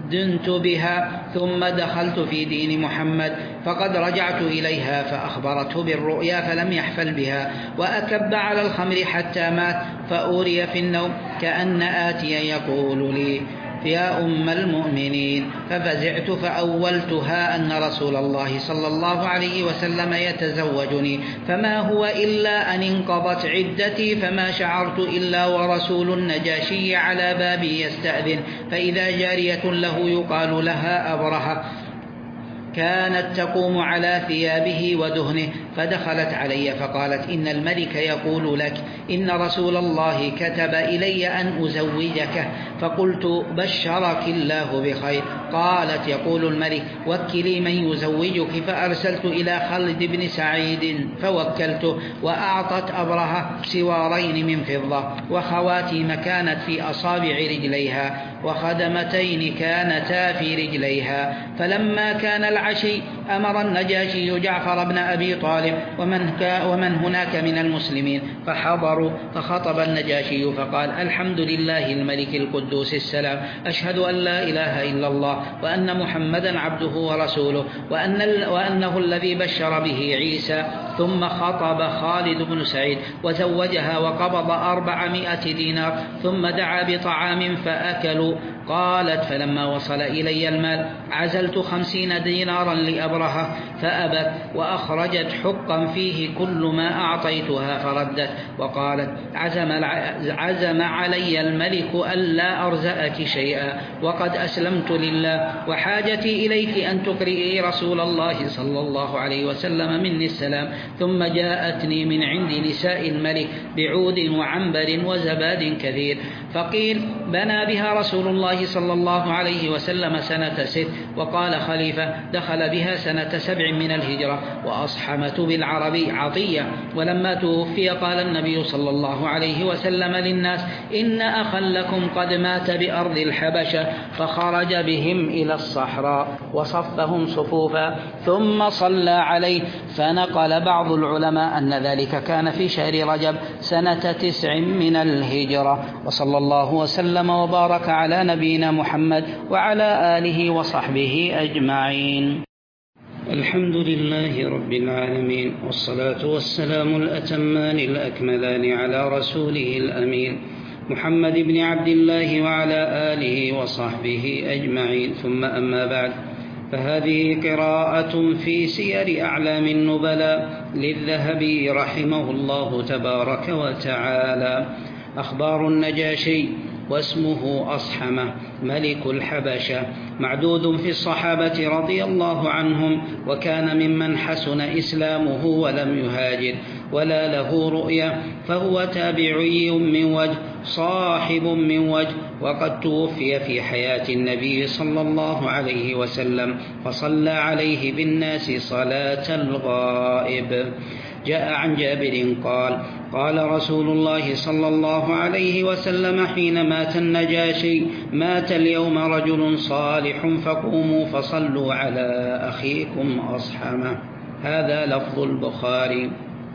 دنت بها ثم دخلت في دين محمد، فقد رجعت إليها فأخبرته بالرؤيا فلم يحفل بها، وأكب على الخمر حتى مات، فأوري في النوم كأن آتيا يقول لي يا أم المؤمنين، ففزعت فأولتها أن رسول الله صلى الله عليه وسلم يتزوجني، فما هو إلا أن انقضت عدتي، فما شعرت إلا ورسول النجاشي على بابي يستأذن، فإذا جارية له يقال لها أبرهة كانت تقوم على ثيابه ودهنه، فدخلت علي فقالت إن الملك يقول لك إن رسول الله كتب إلي أن أزوجك، فقلت بشرك الله بخير. قالت يقول الملك وكلي من يزوجك، فأرسلت إلى خالد بن سعيد فوكلته، وأعطت أبرهة سوارين من فضة، وخواتيم كانت في أصابع رجليها، وخدمتين كانتا في رجليها. فلما كان العشي أمر النجاشي جعفر بن أبي طالب ومن هناك من المسلمين فحضروا، فخطب النجاشي فقال الحمد لله الملك القدوس السلام، أشهد أن لا إله إلا الله وأن محمدا عبده ورسوله وأنه الذي بشر به عيسى. ثم خطب خالد بن سعيد وزوجها وقبض 400 دينار، ثم دعا بطعام فأكلوا. قالت فلما وصل إلي المال عزلت 50 دينارا لأبرهة فأبت، وأخرجت حقا فيه كل ما أعطيتها فردت، وقالت عزم علي الملك ألا أرزأك شيئا، وقد أسلمت لله، وحاجتي إليك أن تقرئي رسول الله صلى الله عليه وسلم مني السلام. ثم جاءتني من عند نساء الملك بعود وعنبر وزباد كثير، فقيل بنى بها رسول الله صلى الله عليه وسلم سنة 6، وقال خليفة دخل بها سنة 7 من الهجرة. وأصحمة بالعربي عطية. ولما توفي قال النبي صلى الله عليه وسلم للناس إن أخا لكم قد مات بأرض الحبشة، فخرج بهم إلى الصحراء وصفهم صفوفا ثم صلى عليه. فنقل بعض العلماء أن ذلك كان في شهر رجب سنة 9 من الهجرة. وصلى الله وسلم وبارك على نبينا محمد وعلى آله وصحبه أجمعين. الحمد لله رب العالمين، والصلاة والسلام الأتمان الأكملان على رسوله الأمين محمد بن عبد الله وعلى آله وصحبه أجمعين. ثم أما بعد، فهذه قراءة في سير أعلام النبلاء للذهبي رحمه الله تبارك وتعالى. أخبار النجاشي، واسمه أصحمة ملك الحبشة، معدود في الصحابة رضي الله عنهم، وكان ممن حسن إسلامه ولم يهاجر ولا له رؤية، فهو تابعي من وجه صاحب من وجه، وقد توفي في حياة النبي صلى الله عليه وسلم، فصلى عليه بالناس صلاة الغائب. جاء عن جابر قال قال رسول الله صلى الله عليه وسلم حين مات النجاشي مات اليوم رجل صالح، فقوموا فصلوا على أخيكم أصحمه. هذا لفظ البخاري.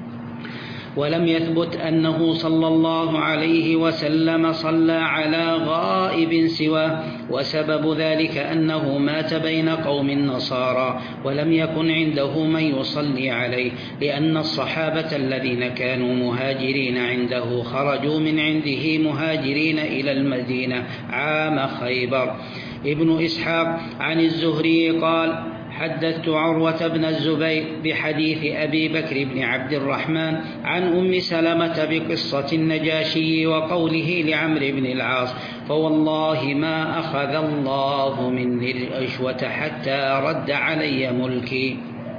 ولم يثبت أنه صلى الله عليه وسلم صلى على غائب سواه، وسبب ذلك أنه مات بين قوم النصارى ولم يكن عنده من يصلي عليه، لأن الصحابة الذين كانوا مهاجرين عنده خرجوا من عنده مهاجرين إلى المدينة عام خيبر. ابن إسحاق عن الزهري قال حدثت عروة بن الزبير بحديث أبي بكر بن عبد الرحمن عن أم سلمة بقصة النجاشي وقوله لعمرو بن العاص فوالله ما أخذ الله مني الأشوة حتى رد علي ملكي،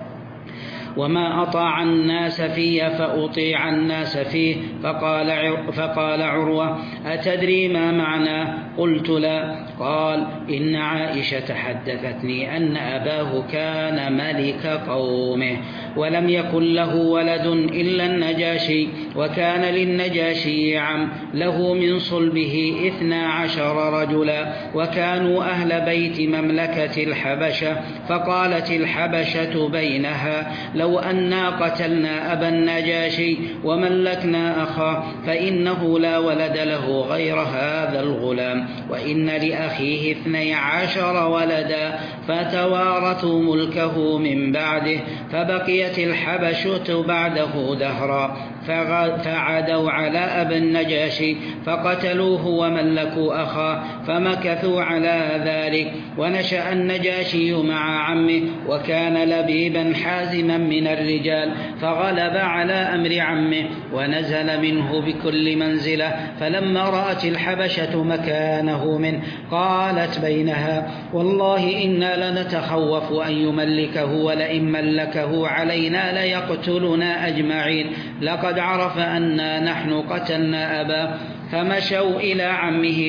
وما أطاع الناس في فأطيع الناس فيه. فقال عروة أتدري ما معناه؟ قلت لا. قال إن عائشة حدثتني أن أباه كان ملك قومه ولم يكن له ولد إلا النجاشي، وكان للنجاشي عم له من صلبه 12 رجلا، وكانوا أهل بيت مملكة الحبشة. فقالت الحبشة بينها لو لو أنا قتلنا أبا النجاشي وملكنا أخاه فإنه لا ولد له غير هذا الغلام، وإن لأخيه 12 ولدا فتوارثوا ملكه من بعده، فبقيت الحبشة بعده دهرا، فعدوا على أبا النجاشي فقتلوه وملكوا أخاه، فمكثوا على ذلك. ونشأ النجاشي مع عمه، وكان لبيبا حازما من الرجال، فغلب على أمر عمه ونزل منه بكل منزلة. فلما رأت الحبشة مكانه منه قالت بينها: والله إنا لنتخوف أن يملكه، ولئن ملكه علينا ليقتلنا أجمعين، لقد عرف أنا نحن قتلنا أباه. فمشوا إلى عمه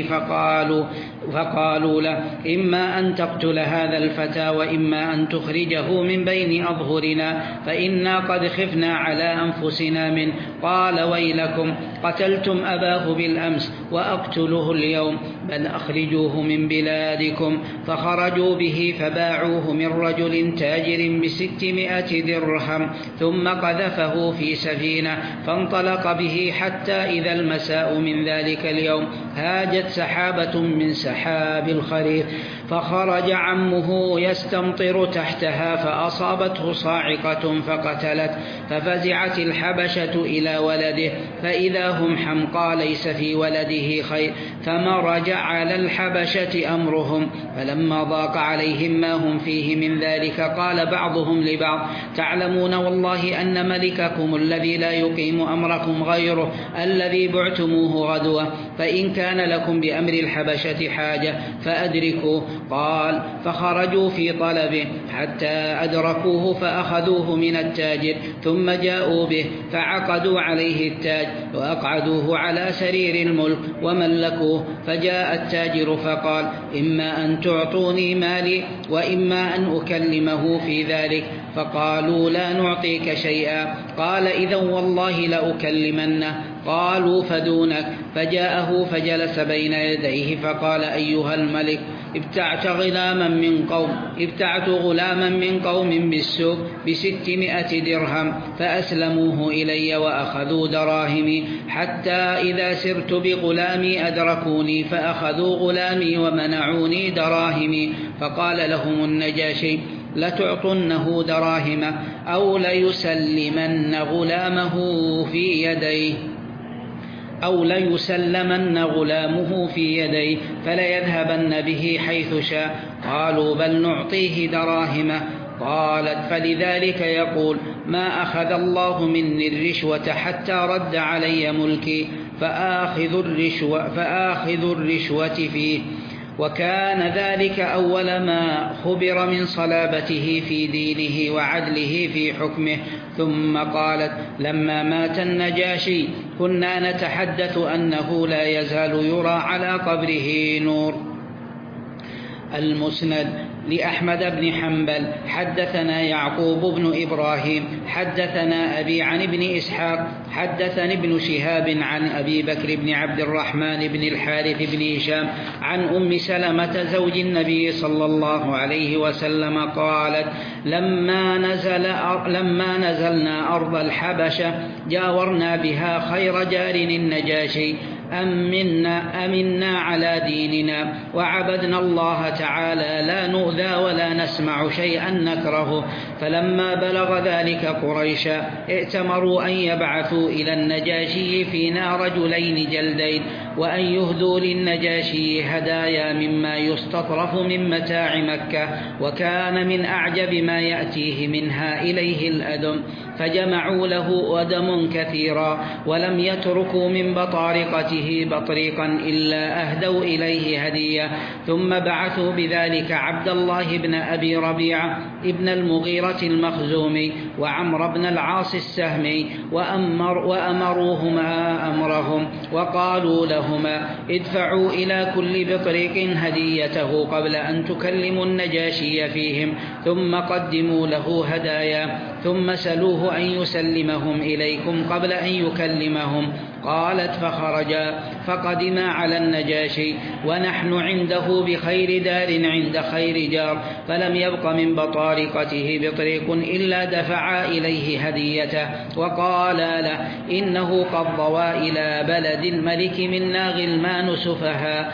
فقالوا له: إما أن تقتل هذا الفتى وإما أن تخرجه من بين أظهرنا، فإنا قد خفنا على أنفسنا منه. قال: ويلكم، قتلتم أباه بالأمس وأقتله اليوم، بل أخرجوه من بلادكم. فخرجوا به فباعوه من رجل تاجر ب600 درهم، ثم قذفه في سفينة فانطلق به، حتى إذا المساء من ذلك اليوم هاجت سحابة من سحاب الخريف، فخرج عمه يستمطر تحتها فأصابته صاعقة فقتلت. ففزعت الحبشة إلى ولده، فإذا هم حمقى ليس في ولده خير، فمرج على الحبشة أمرهم. فلما ضاق عليهم ما هم فيه من ذلك قال بعضهم لبعض: تعلمون والله أن ملككم الذي لا يقيم أمركم غيره الذي بعتموه غدوة، فإن كان لكم بأمر الحبشة حاجة فأدركوا. قال: فخرجوا في طلبه حتى أدركوه، فأخذوه من التاجر، ثم جاءوا به فعقدوا عليه التاج وأقعدوه على سرير الملك وملكوه. فجاء التاجر فقال: إما أن تعطوني مالي وإما أن أكلمه في ذلك. فقالوا: لا نعطيك شيئا. قال: إذن والله لأكلمنه. قالوا: فدونك. فجاءه فجلس بين يديه فقال: أيها الملك، ابتعت غلاما من قوم بالسوق ب600 درهم، فأسلموه إلي وأخذوا دراهمي، حتى إذا سرت بغلامي أدركوني فأخذوا غلامي ومنعوني دراهمي. فقال لهم النجاشي: لتعطنه دراهم أو ليسلمن غلامه في يديه فليذهبن به حيث شاء. قالوا: بل نعطيه دراهم. قالت: فلذلك يقول: ما أخذ الله مني الرشوة حتى رد علي ملكي، فآخذ الرشوة فيه. وكان ذلك أول ما خبر من صلابته في دينه وعدله في حكمه. ثم قالت: لما مات النجاشي كنا نتحدث أنه لا يزال يرى على قبره نور. المسند لأحمد بن حنبل حدثنا يعقوب بن إبراهيم حدثنا أبي عن ابن إسحاق حدثني ابن شهاب عن أبي بكر بن عبد الرحمن بن الحارث بن هشام عن أم سلمة زوج النبي صلى الله عليه وسلم قالت: لما نزلنا أرض الحبشة جاورنا بها خير جار النجاشي، أمنا على ديننا وعبدنا الله تعالى، لا نؤذى ولا نسمع شيئا نكرهه. فلما بلغ ذلك قريشا ائتمروا أن يبعثوا إلى النجاشي فينا رجلين جلدين، وأن يهدوا للنجاشي هدايا مما يستطرف من متاع مكة، وكان من أعجب ما يأتيه منها إليه الأدم، فجمعوا له أدم كثيرا، ولم يتركوا من بطارقته بطريقا إلا أهدوا إليه هدية. ثم بعثوا بذلك عبد الله بن أبي ربيعة ابن المغيرة المخزومي وعمر بن العاص السهمي، وأمروهما أمرهم، وقالوا لهما: ادفعوا إلى كل بطريق هديته قبل أن تكلموا النجاشي فيهم، ثم قدموا له هدايا. ثم سلوه أن يسلمهم إليكم قبل أن يكلمهم. قالت فخرجا فقدما على النجاشي ونحن عنده بخير دار عند خير جار، فلم يبق من بطارقته بطريق إلا دفعا إليه هديته وقالا له إنه قد ضوى إلى بلد الملك منا غلمان سفهاء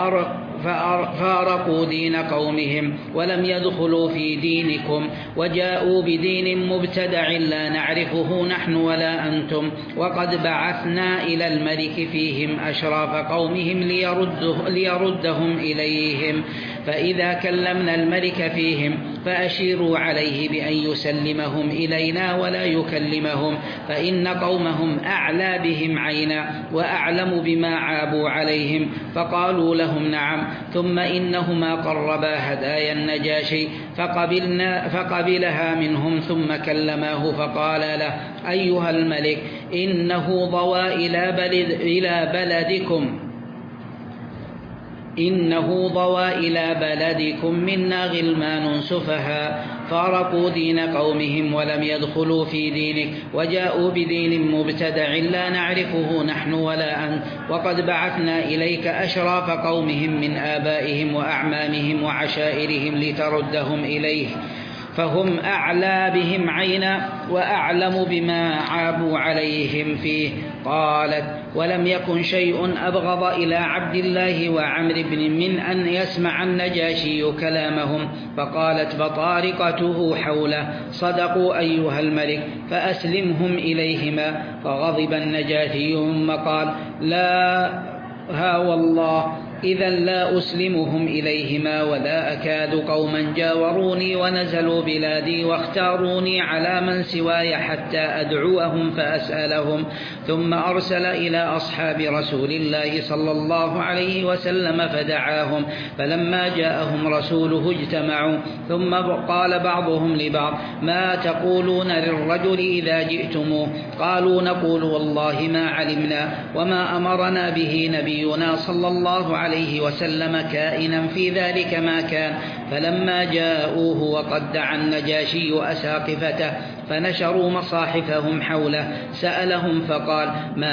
فارقوا دين قومهم ولم يدخلوا في دينكم وجاءوا بدين مبتدع لا نعرفه نحن ولا أنتم، وقد بعثنا إلى الملك فيهم أشراف قومهم ليردهم إليهم، فإذا كلمنا الملك فيهم فأشيروا عليه بأن يسلمهم إلينا ولا يكلمهم، فإن قومهم أعلى بهم عينا وأعلم بما عابوا عليهم. فقالوا لهم نعم. ثم إنهما قربا هدايا النجاشي فقبلها منهم ثم كلماه فقال له أيها الملك إنه ضوى إلى بلدكم منا غلمان سفهاء فارقوا دين قومهم ولم يدخلوا في دينك وجاءوا بدين مبتدع لا نعرفه نحن ولا أنت، وقد بعثنا إليك أشراف قومهم من آبائهم وأعمامهم وعشائرهم لتردهم إليه، فهم أعلى بهم عينا وأعلم بما عابوا عليهم فيه. قالت ولم يكن شيء أبغض إلى عبد الله وعمر بن من أن يسمع النجاشي كلامهم. فقالت بطارقته حوله صدقوا أيها الملك فأسلمهم إليهما. فغضب النجاشي ثم قال لا ها والله إذا لا أسلمهم إليهما ولا أكاد قوما جاوروني ونزلوا بلادي واختاروني على من سواي حتى أدعوهم فأسألهم. ثم أرسل إلى أصحاب رسول الله صلى الله عليه وسلم فدعاهم، فلما جاءهم رسوله اجتمعوا، ثم قال بعضهم لبعض ما تقولون للرجل إذا جئتموه؟ قالوا نقول والله ما علمنا وما أمرنا به نبينا صلى الله عليه وسلم كائنا في ذلك ما كان. فلما جاءوه وقد دعا النجاشي أساقفته فنشروا مصاحفهم حوله سألهم فقال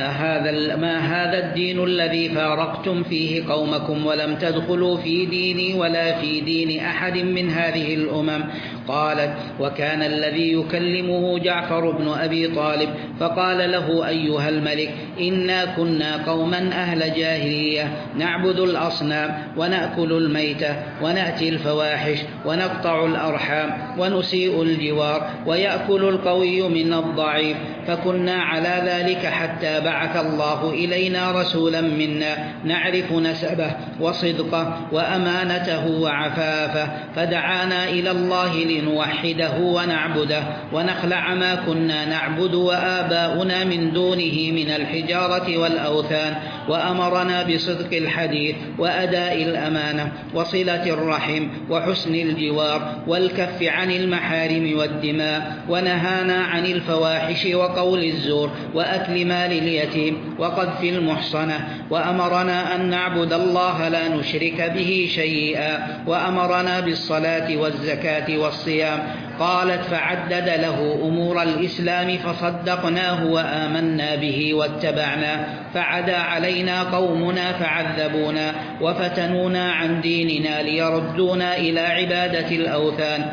ما هذا الدين الذي فارقتم فيه قومكم ولم تدخلوا في ديني ولا في دين أحد من هذه الأمم؟ قالت وكان الذي يكلمه جعفر بن أبي طالب فقال له أيها الملك إنا كنا قوما أهل جاهلية نعبد الأصنام ونأكل الميتة ونأتي الفواحش ونقطع الأرحام ونسيء الجوار ويأكل القوي من الضعيف، فكنا على ذلك حتى بعث الله إلينا رسولا منا نعرف نسبه وصدقه وأمانته وعفافه، فدعانا إلى الله لنوحده ونعبده ونخلع ما كنا نعبد وآباؤنا من دونه من الحجارة والأوثان، وأمرنا بصدق الحديث وأداء الأمانة وصلة الرحم وحسن الجوار والكف عن المحارم والدماء، ونهانا عن الفواحش وقول الزور وأكل مال اليتيم وقذف المحصنة، وأمرنا أن نعبد الله لا نشرك به شيئا، وأمرنا بالصلاة والزكاة والصيام. قالت فعدد له أمور الإسلام فصدقناه وآمنا به واتبعنا، فعدا علينا قومنا فعذبونا وفتنونا عن ديننا ليردونا إلى عبادة الأوثان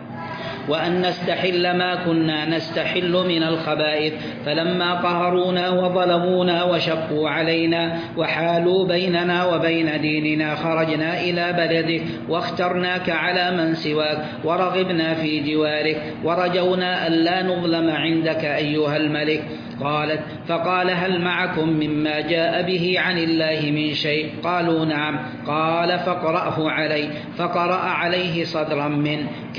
وأن نستحل ما كنا نستحل من الخبائث، فلما قهرونا وظلمونا وشقوا علينا وحالوا بيننا وبين ديننا خرجنا إلى بلدك واخترناك على من سواك ورغبنا في جوارك ورجونا ألا نظلم عندك أيها الملك. قالت فقال هل معكم مما جاء به عن الله من شيء؟ قالوا نعم. قال فاقرأه علي، فقرأ عليه صدرا من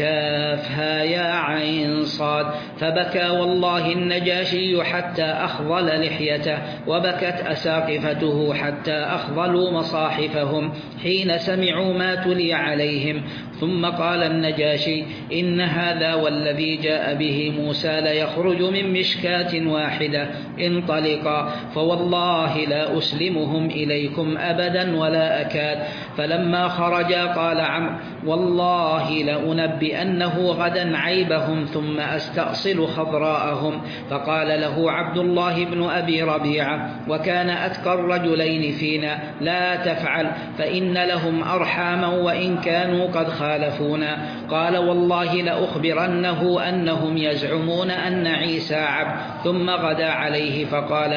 كافها يا عين صاد، فبكى والله النجاشي حتى أخضل لحيته وبكت أساقفته حتى أخضلوا مصاحفهم حين سمعوا ما تلي عليهم. ثم قال النجاشي: إن هذا والذي جاء به موسى ليخرج من مشكاة واحدة، انطلقا فوالله لا أسلمهم إليكم أبدا ولا أكاد. فلما خرجا قال عمرو: والله لأنبئنه غدا عيبهم ثم أستأصل خضراءهم. فقال له عبد الله بن أبي ربيعة وكان أتقى الرجلين فينا: لا تفعل، فإن لهم أرحاما وإن كانوا قد خالفونا. قال: والله لأخبرنه أنهم يزعمون أن عيسى عبد. ثم غدا عليه فقال: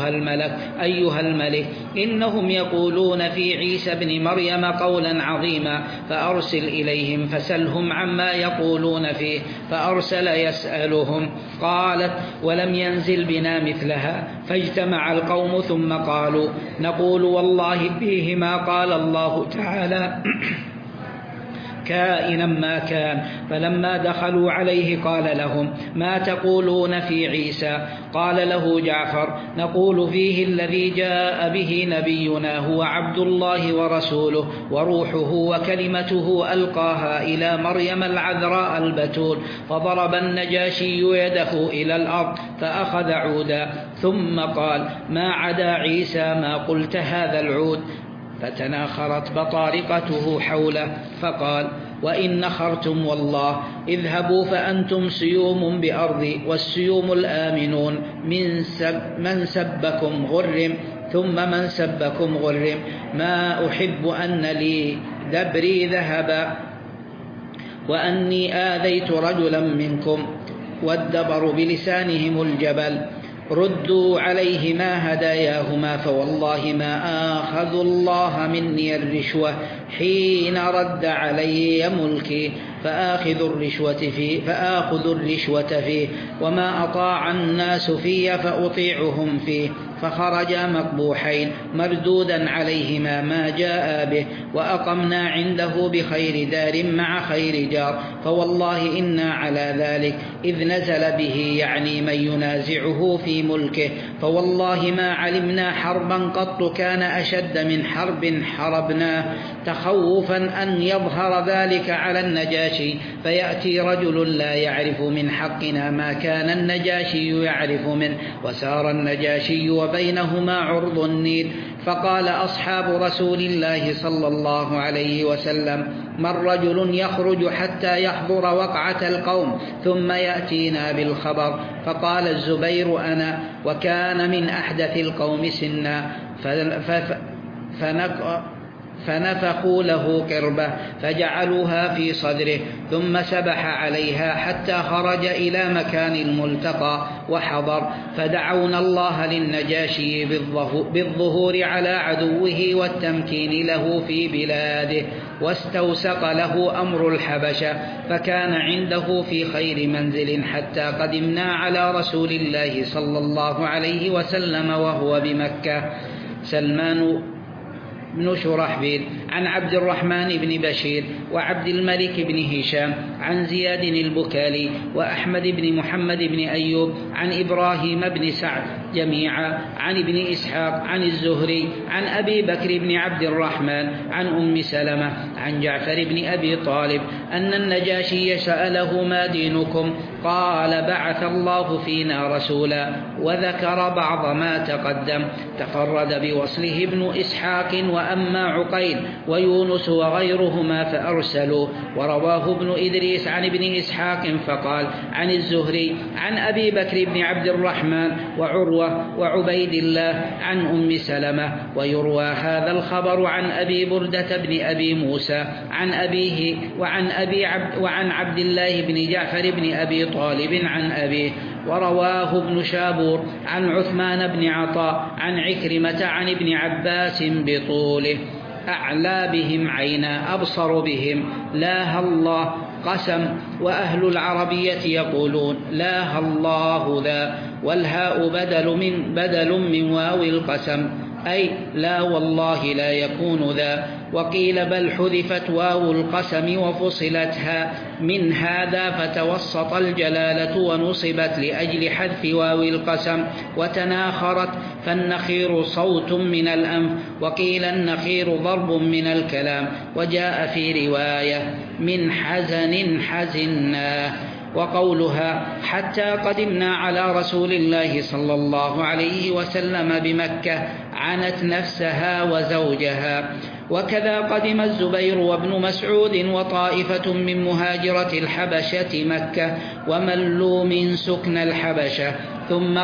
أيها الملك إنهم يقولون في عيسى ابن مريم قولا عظيما، فأرسل إليهم فسلهم عما يقولون فيه. فأرسل يسألهم. قالت: ولم ينزل بنا مثلها. فاجتمع القوم ثم قالوا: نقول والله فيه ما قال الله تعالى كائنا ما كان. فلما دخلوا عليه قال لهم: ما تقولون في عيسى؟ قال له جعفر: نقول فيه الذي جاء به نبينا هو عبد الله ورسوله وروحه وكلمته ألقاها إلى مريم العذراء البتول. فضرب النجاشي يده إلى الأرض فأخذ عودا، ثم قال: ما عدا عيسى ما قلت هذا العود. فتناخرت بطارقته حوله فقال: وإن نخرتم والله اذهبوا فأنتم سيوم بأرضي والسيوم الآمنون، من سبكم غرم ثم من سبكم غرم. ما أحب أن لي دبري ذهبا وأني آذيت رجلا منكم، والدبر بلسانهم الجبل. ردوا عليهما هداياهما فوالله ما آخذ الله مني الرشوة حين رد علي ملكي، فآخذ الرشوة فيه، وما أطاع الناس في فأطيعهم فيه. فخرجا مقبوحين مردودا عليهما ما جاء به، وأقمنا عنده بخير دار مع خير جار. فوالله إنا على ذلك إذ نزل به، يعني من ينازعه في ملكه. فوالله ما علمنا حربا قط كان أشد من حرب حربناه، تخوفا أن يظهر ذلك على النجاشي فيأتي رجل لا يعرف من حقنا ما كان النجاشي يعرف منه. وسار النجاشي وبينهما عرض النيل. فقال أصحاب رسول الله صلى الله عليه وسلم: من رجل يخرج حتى يحضر وقعة القوم ثم يأتينا بالخبر؟ فقال الزبير: أنا. وكان من أحدث القوم سنا، فنفخوا له قربة فجعلوها في صدره، ثم سبح عليها حتى خرج إلى مكان الملتقى وحضر. فدعونا الله للنجاشي بالظهور على عدوه والتمكين له في بلاده، واستوسق له أمر الحبشة، فكان عنده في خير منزل حتى قدمنا على رسول الله صلى الله عليه وسلم وهو بمكة. سلمان بن شرحبيل عن عبد الرحمن بن بشير وعبد الملك بن هشام عن زياد البكالي وأحمد بن محمد بن أيوب عن إبراهيم بن سعد جميعا عن ابن إسحاق عن الزهري عن أبي بكر بن عبد الرحمن عن أم سلمة عن جعفر بن أبي طالب أن النجاشي سأله: ما دينكم؟ قال: بعث الله فينا رسولا، وذكر بعض ما تقدم. تفرد بوصله ابن إسحاق وأما عقيل ويونس وغيرهما فأرسلوا. ورواه ابن إدريس عن ابن إسحاق فقال: عن الزهري عن أبي بكر بن عبد الرحمن وعروة وعبيد الله عن أم سلمة. ويروى هذا الخبر عن أبي بردة بن أبي موسى عن أبيه وعن عبد الله بن جعفر بن أبي طالب عن أبيه. ورواه ابن شابور عن عثمان بن عطاء عن عكرمة عن ابن عباس بطوله: أعلى بهم عينا أبصر بهم، لاه الله قسم. وأهل العربية يقولون: لاه الله ذا، والهاء بدل من واو القسم. أي لا والله لا يكون ذا. وقيل بل حذفت واو القسم وفصلتها من هذا فتوسط الجلالة ونصبت لأجل حذف واو القسم وتناخرت، فالنخير صوت من الأنف، وقيل النخير ضرب من الكلام. وجاء في رواية من حزن حزنا. وقولها حتى قدمنا على رسول الله صلى الله عليه وسلم بمكة عنت نفسها وزوجها. وكذا قدم الزبير وابن مسعود وطائفة من مهاجرة الحبشة مكة وملوا من سكن الحبشة، ثم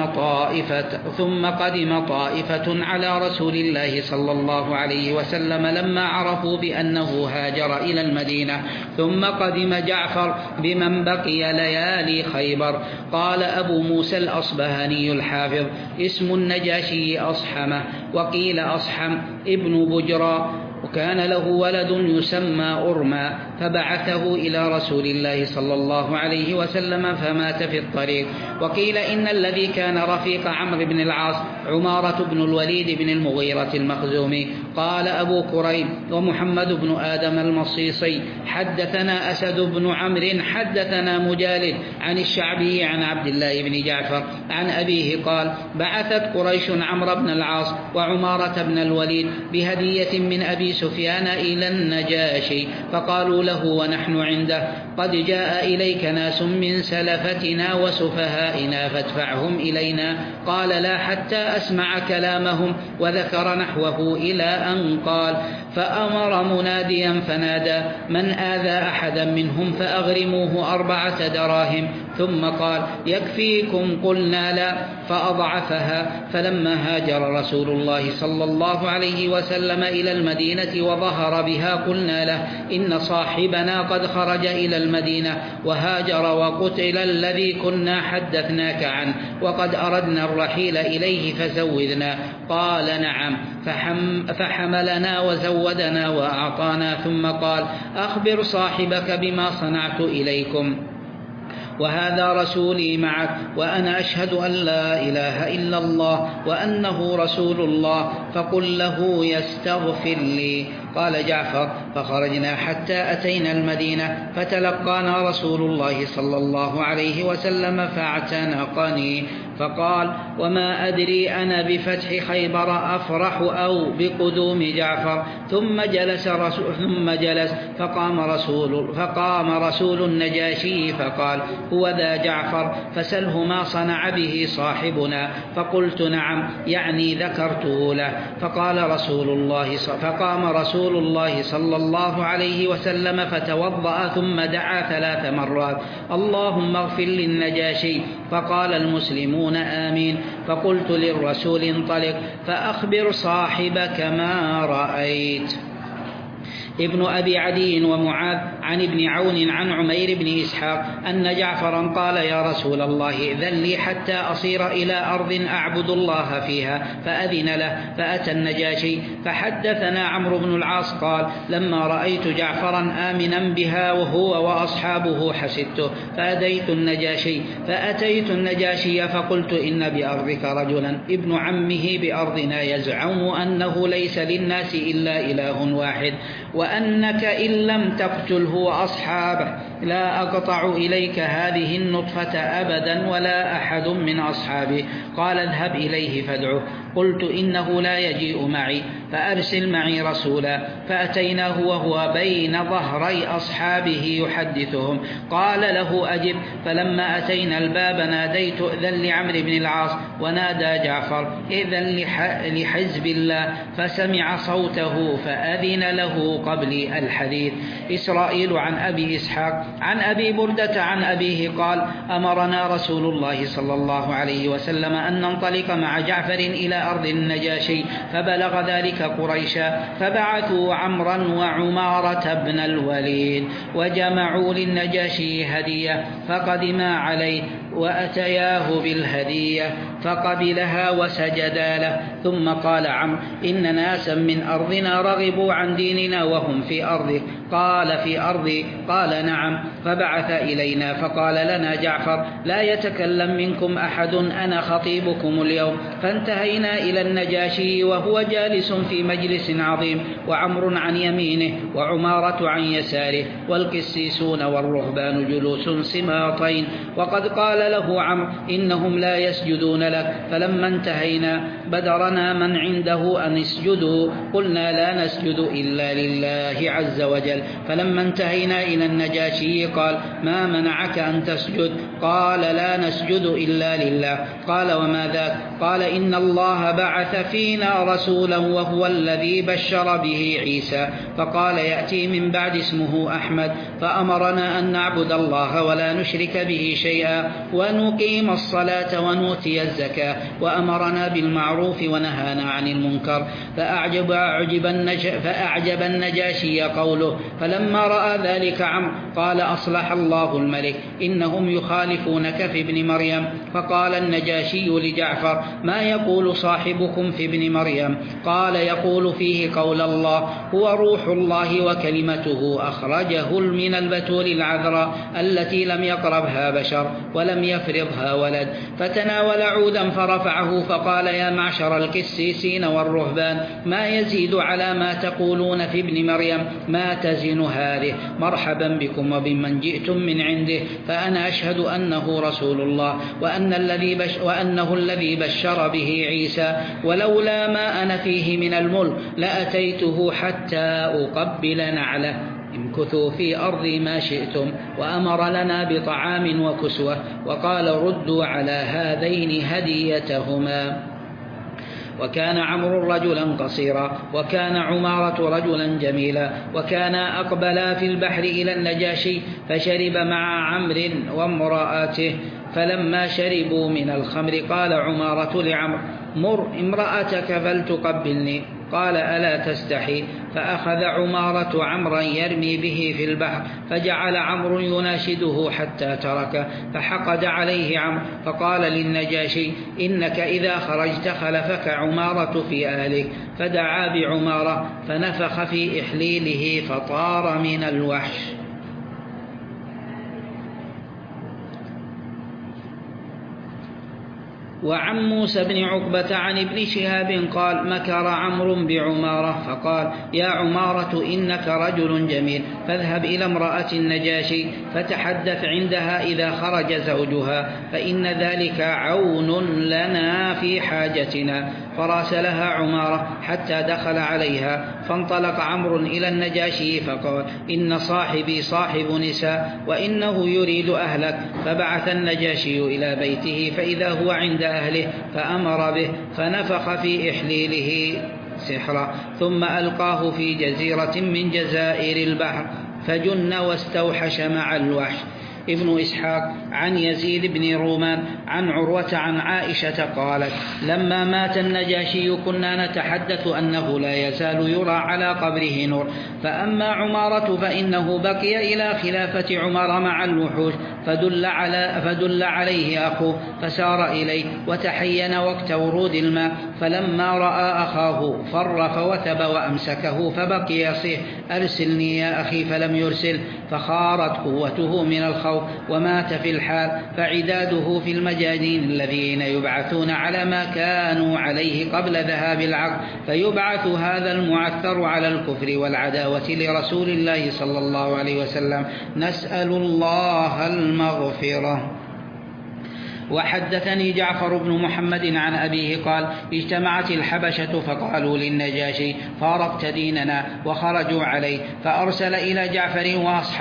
قدم طائفة على رسول الله صلى الله عليه وسلم لما عرفوا بأنه هاجر إلى المدينة، ثم قدم جعفر بمن بقي ليالي خيبر. قال أبو موسى الأصبهاني الحافظ: اسم النجاشي أصحمة، وقيل أصحم ابن بجرى، وكان له ولد يسمى أرمى، فبعثه إلى رسول الله صلى الله عليه وسلم فمات في الطريق. وقيل إن الذي كان رفيق عمرو بن العاص عمارة بن الوليد بن المغيرة المخزومي. قال أبو كريب ومحمد بن آدم المصيصي: حدثنا أسد بن عمرو حدثنا مجالد عن الشعبي عن عبد الله بن جعفر عن أبيه قال: بعثت قريش عمرو بن العاص وعمارة بن الوليد بهدية من أبي سفيان إلى النجاشي، فقالوا له ونحن عنده: قد جاء إليك ناس من سلفتنا وسفهائنا فادفعهم إلينا. قال: لا حتى أسمع كلامهم، وذكر نحوه إلى أن قال: فأمر مناديا فنادى: من آذى أحدا منهم فأغرموه 4 دراهم. ثم قال: يكفيكم؟ قلنا لا، فأضعفها. فلما هاجر رسول الله صلى الله عليه وسلم إلى المدينة وظهر بها قلنا له: إن صاحبنا قد خرج إلى المدينة وهاجر وقتل الذي كنا حدثناك عنه، وقد أردنا الرحيل إليه فزودنا. قال: نعم. فحملنا وزودنا وأعطانا، ثم قال: أخبر صاحبك بما صنعت إليكم، وهذا رسولي معك، وأنا أشهد أن لا إله إلا الله وأنه رسول الله، فقل له يستغفر لي. قال جعفر: فخرجنا حتى أتينا المدينة فتلقانا رسول الله صلى الله عليه وسلم فاعتنقني، فقال: وما أدري أنا بفتح خيبر أفرح أو بقدوم جعفر. ثم جلس فقام رسول النجاشي فقال: هو ذا جعفر، فسله ما صنع به صاحبنا. فقلت: نعم، يعني ذكرته له. فقام رسول الله صلى الله عليه وسلم فتوضأ ثم دعا 3 مرات: اللهم اغفر للنجاشي. فقال المسلمون: آمين. فقلت للرسول: انطلق فأخبر صاحبك ما رأيت. ابن أبي عدي ومعاذ عن ابن عون عن عمير بن إسحاق أن جعفرا قال: يا رسول الله، إذن لي حتى أصير إلى أرض أعبد الله فيها. فأذن له، فأتى النجاشي فحدثنا عمرو بن العاص قال: لما رأيت جعفرا آمنا بها وهو وأصحابه حسدته، فأتيت النجاشي فقلت: إن بأرضك رجلا ابن عمه بأرضنا يزعم أنه ليس للناس إلا إله واحد، وأنك إن لم تقتله وأصحابه لا أقطع إليك هذه النطفة أبدا ولا أحد من أصحابه. قال: اذهب إليه فادعه. قلت: إنه لا يجيء معي، فأرسل معي رسولا. فأتيناه وهو بين ظهري أصحابه يحدثهم. قال له: أجب. فلما أتينا الباب ناديت: إذن لعمرو بن العاص. ونادى جعفر: إذن لحزب الله. فسمع صوته فأذن له قبل الحديث. إسرائيل عن أبي إسحاق عن أبي بردة عن أبيه قال: أمرنا رسول الله صلى الله عليه وسلم أن ننطلق مع جعفر إلى أرض النجاشي، فبلغ ذلك قريشا، فبعثوا عمرا وعمارة بن الوليد وجمعوا للنجاشي هدية، فقدما عليه وأتياه بالهدية فقبلها وسجدا له. ثم قال عمرو: إن ناسا من أرضنا رغبوا عن ديننا وهم في أرضه، قال في أرضي؟ قال نعم. فبعث إلينا فقال لنا جعفر لا يتكلم منكم أحد أنا خطيبكم اليوم. فانتهينا إلى النجاشي وهو جالس في مجلس عظيم، وعمر عن يمينه وعمارة عن يساره، والقسيسون والرهبان جلوس سماطين. وقد قال له عمرو إنهم لا يسجدون لك. فلما انتهينا بدرنا من عنده أن اسجدوا، قلنا لا نسجد إلا لله عز وجل. فلما انتهينا إلى النجاشي قال ما منعك أن تسجد؟ قال لا نسجد إلا لله. قال وما ذاك؟ قال إن الله بعث فينا رسولا وهو الذي بشر به عيسى، فقال يأتي من بعد اسمه أحمد، فأمرنا أن نعبد الله ولا نشرك به شيئا ونقيم الصلاة ونؤتي الزكاة، وأمرنا بالمعروف ونهانا عن المنكر. فأعجب النجاشي قوله. فلما رأى ذلك عمرو قال أصلح الله الملك إنهم يخالفونك في ابن مريم. فقال النجاشي لجعفر ما يقول صاحبكم في ابن مريم؟ قال يقول فيه قول الله هو روح الله وكلمته أخرجه من البتول العذراء التي لم يقربها بشر ولم يفرضها ولد. فتناول عودا فرفعه فقال يا معشر القسيسين والرهبان ما يزيد على ما تقولون في ابن مريم ما تزن هذه. مرحبا بكم وبمن جئتم من عنده، فأنا أشهد أنه رسول الله وأنه الذي بشر به عيسى، ولولا ما أنا فيه من الملك لأتيته حتى أقبل نعله. امكثوا في أرضي ما شئتم. وأمر لنا بطعام وكسوة، وقال ردوا على هذين هديتهما. وكان عمرو رجلا قصيرا، وكان عمارة رجلا جميلا، وكانا أقبلا في البحر إلى النجاشي فشرب مع عمرو وامرأته. فلما شربوا من الخمر قال عمارة لعمرو مر امرأتك فلتقبلني. قال ألا تستحي؟ فأخذ عمارة عمرا يرمي به في البحر، فجعل عمرو يناشده حتى تركه، فحقد عليه عمرو فقال للنجاشي إنك إذا خرجت خلفك عمارة في أهلك. فدعا بعمارة فنفخ في إحليله فطار من الوحش. وعن موسى بن عقبة عن ابن شهاب قال مكر عمرو بعمارة فقال يا عمارة إنك رجل جميل، فاذهب إلى امرأة النجاشي فتحدث عندها إذا خرج زوجها، فإن ذلك عون لنا في حاجتنا. فراسلها عمارة حتى دخل عليها، فانطلق عمرو إلى النجاشي فقال إن صاحبي صاحب نساء وإنه يريد أهلك. فبعث النجاشي إلى بيته فإذا هو عند أهله، فأمر به فنفخ في إحليله سحرا، ثم ألقاه في جزيرة من جزائر البحر فجن واستوحش مع الوحش. ابن إسحاق عن يزيد بن رومان عن عروة عن عائشة قالت لما مات النجاشي كنا نتحدث أنه لا يزال يرى على قبره نور، فأما عمارة فإنه بقي إلى خلافة عمر مع الوحوش، فدل عليه أخوه فسار إليه وتحين وقت ورود الماء، فلما رأى أخاه فر فوثب وأمسكه فبقي يصيح أرسلني يا أخي فلم يرسل، فخارت قوته من الخوف ومات في الحال. فعداده في المجانين الذين يبعثون على ما كانوا عليه قبل ذهاب العقل، فيبعث هذا المعثر على الكفر والعداوة لرسول الله صلى الله عليه وسلم، نسأل الله المغفرة. وحدثني جعفر بن محمد عن أبيه قال اجتمعت الحبشة فقالوا للنجاشي فارقت ديننا، وخرجوا عليه، فأرسل إلى جعفر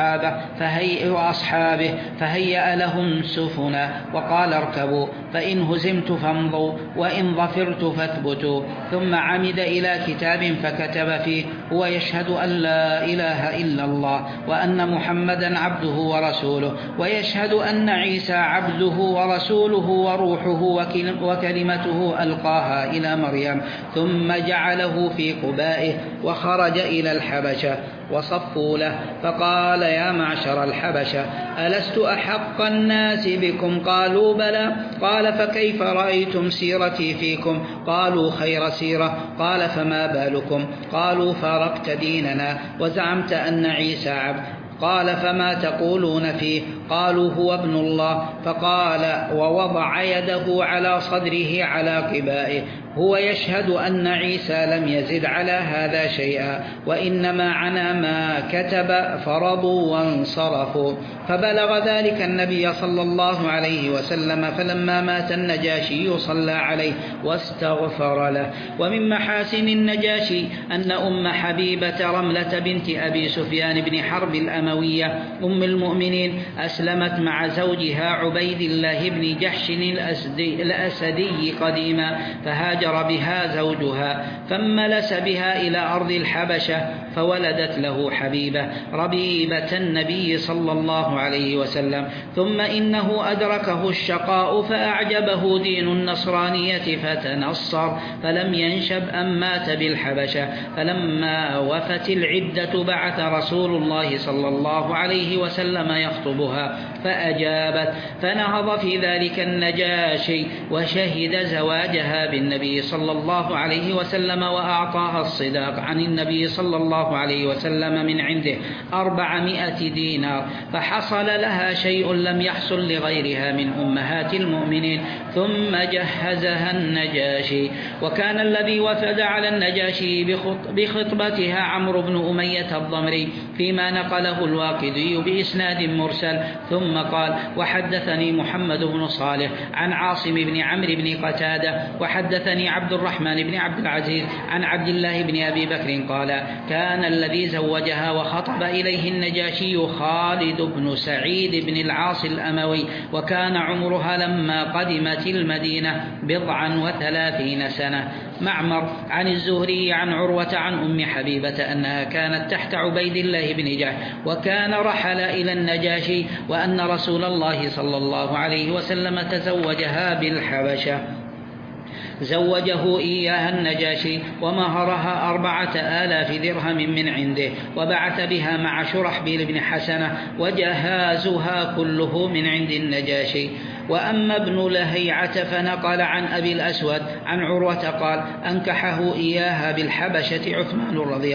وأصحابه فهيأ لهم سفنا وقال اركبوا، فإن هزمت فامضوا وإن ظفرت فاثبتوا. ثم عمد إلى كتاب فكتب فيه هو يشهد أن لا إله إلا الله وأن محمدا عبده ورسوله، ويشهد أن عيسى عبده ورسوله ورسوله وروحه وكلمته ألقاها إلى مريم، ثم جعله في قبائه وخرج إلى الحبشة وصفوا له فقال: يا معشر الحبشة، ألست أحق الناس بكم؟ قالوا: بلى. قال: فكيف رأيتم سيرتي فيكم؟ قالوا: خير سيرة. قال: فما بالكم؟ قالوا: فارقت ديننا وزعمت أن عيسى عبد. قال: فما تقولون فيه؟ قالوا: هو ابن الله. فقال ووضع يده على صدره على قبائه: هو يشهد أن عيسى لم يزد على هذا شيئا، وإنما عنا ما كتب، فرضوا وانصرفوا. فبلغ ذلك النبي صلى الله عليه وسلم، فلما مات النجاشي صلى عليه واستغفر له. ومن محاسن النجاشي أن أم حبيبة رملة بنت أبي سفيان بن حرب الأموية أم المؤمنين أسلمت مع زوجها عبيد الله بن جحش الأسدي قديما، فهاجر بها زوجها فانملس بها إلى أرض الحبشة، فولدت له حبيبة ربيبة النبي صلى الله عليه وسلم. ثم إنه أدركه الشقاء فأعجبه دين النصرانية فتنصر، فلم ينشب أن مات بالحبشة. فلما وفت العدة بعث رسول الله صلى الله عليه وسلم يخطبها فأجابت، فنهض في ذلك النجاشي وشهد زواجها بالنبي صلى الله عليه وسلم، وأعطاها الصداق عن النبي صلى الله عليه وسلم من عنده 400 دينار، فحصل لها شيء لم يحصل لغيرها من أمهات المؤمنين. ثم جهزها النجاشي. وكان الذي وفد على النجاشي بخطبتها عمرو بن أمية الضمري، فيما نقله الواقدي بإسناد مرسل. ثم قال: وحدثني محمد بن صالح عن عاصم بن عمرو بن قتادة، وحدثني عبد الرحمن بن عبد العزيز عن عبد الله بن أبي بكر قال: كان الذي زوجها وخطب إليه النجاشي خالد بن سعيد بن العاص الأموي، وكان عمرها لما قدمت المدينة 39 سنة. معمر عن الزهري عن عروة عن أم حبيبة أنها كانت تحت عبيد الله بن جحش، وكان رحل إلى النجاشي، وأن رسول الله صلى الله عليه وسلم تزوجها بالحبشة. زوجه إياها النجاشي ومهرها 4000 درهم من عنده، وبعث بها مع شرحبيل بن حسنة، وجهازها كله من عند النجاشي. وأما ابن لهيعة فنقل عن أبي الأسود عن عروة قال: أنكحه إياها بالحبشة عثمان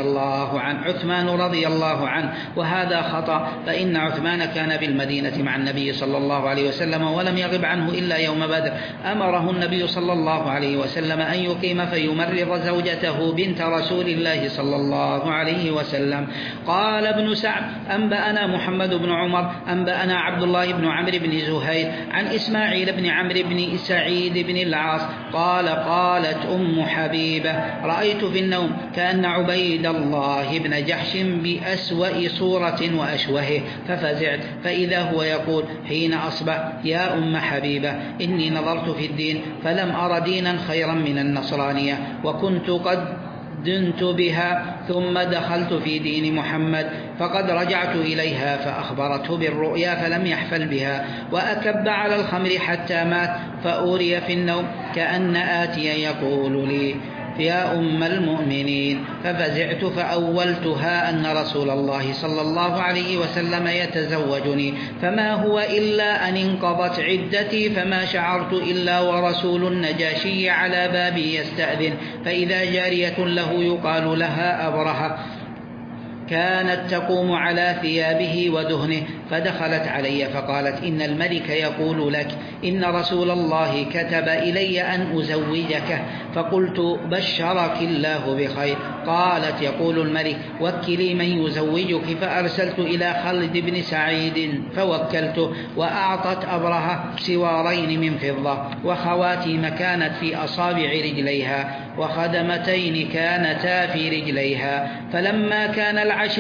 رضي الله عنه، وهذا خطأ، فإن عثمان كان بالمدينة مع النبي صلى الله عليه وسلم ولم يغب عنه إلا يوم بدر. أمره النبي صلى الله عليه وسلم أن يقيم فيمرض زوجته بنت رسول الله صلى الله عليه وسلم. قال ابن سعد: أنبأنا محمد بن عمر أنبأنا عبد الله بن عمرو بن زهير عن إسماعيل بن عمرو بن سعيد بن العاص قال: قالت أم حبيبة: رأيت في النوم كأن عبيد الله بن جحش بأسوأ صورة وأشوهه، ففزعت، فإذا هو يقول حين أصبح: يا أم حبيبة، إني نظرت في الدين فلم أر دينا خيرا من النصرانية، وكنت قد دنت بها، ثم دخلت في دين محمد، فقد رجعت إليها فأخبرته بالرؤيا فلم يحفل بها، وأكب على الخمر حتى مات، فأوري في النوم كأن آتيا يقول لي: يا أم المؤمنين، ففزعت فأولتها أن رسول الله صلى الله عليه وسلم يتزوجني، فما هو إلا أن انقضت عدتي، فما شعرت إلا ورسول النجاشي على بابي يستأذن، فإذا جارية له يقال لها أبرهة كانت تقوم على ثيابه ودهنه، فدخلت علي فقالت: إن الملك يقول لك إن رسول الله كتب إلي أن أزوجك. فقلت: بشرك الله بخير. قالت: يقول الملك: وكلي من يزوجك. فأرسلت إلى خالد بن سعيد فوكلته، وأعطت أبرهة سوارين من فضة، وخواتيم كانت في أصابع رجليها، وخدمتين كانتا في رجليها. فلما كان العشي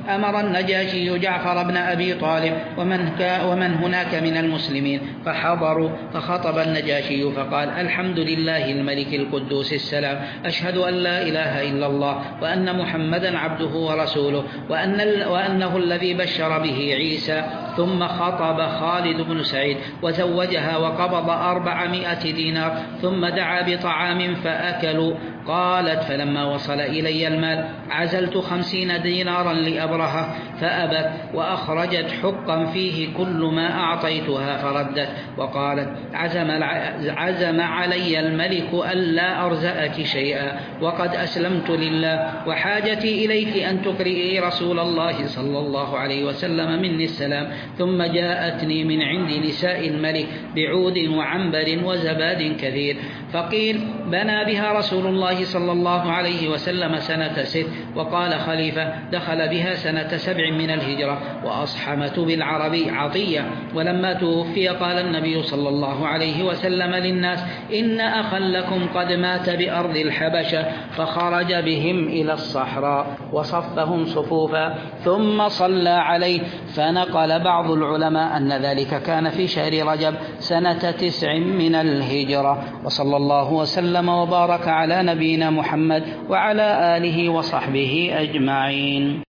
أمر النجاشي جعفر بن أبي طالب ومن هناك من المسلمين فحضروا، فخطب النجاشي فقال: الحمد لله الملك القدوس السلام، أشهد أن لا إله إلا الله وأن محمدا عبده ورسوله وأنه الذي بشر به عيسى. ثم خطب خالد بن سعيد وزوجها وقبض 400 دينار، ثم دعا بطعام فأكلوا. قالت: فلما وصل إلي المال عزلت 50 دينارا لأبرهة فأبت، وأخرجت حقا فيه كل ما أعطيتها فردت، وقالت: عزم علي الملك ألا أرزأك شيئا وقد أسلمت لله، وحاجتي إليك أن تقرئي رسول الله صلى الله عليه وسلم مني السلام. ثم جاءتني من عند نساء الملك بعود وعنبر وزباد كثير، فقيل: بنى بها رسول الله صلى الله عليه وسلم سنة 6. وقال خليفة: دخل بها سنة 7 من الهجرة. وأصحمة بالعربي عطية. ولما توفي قال النبي صلى الله عليه وسلم للناس: إن أخا لكم قد مات بأرض الحبشة، فخرج بهم إلى الصحراء وصفهم صفوفا ثم صلى عليه. فنقل بعض العلماء أن ذلك كان في شهر رجب سنة 9 من الهجرة. وصلى الله وسلم وبارك على نبينا محمد وعلى آله وصحبه أجمعين.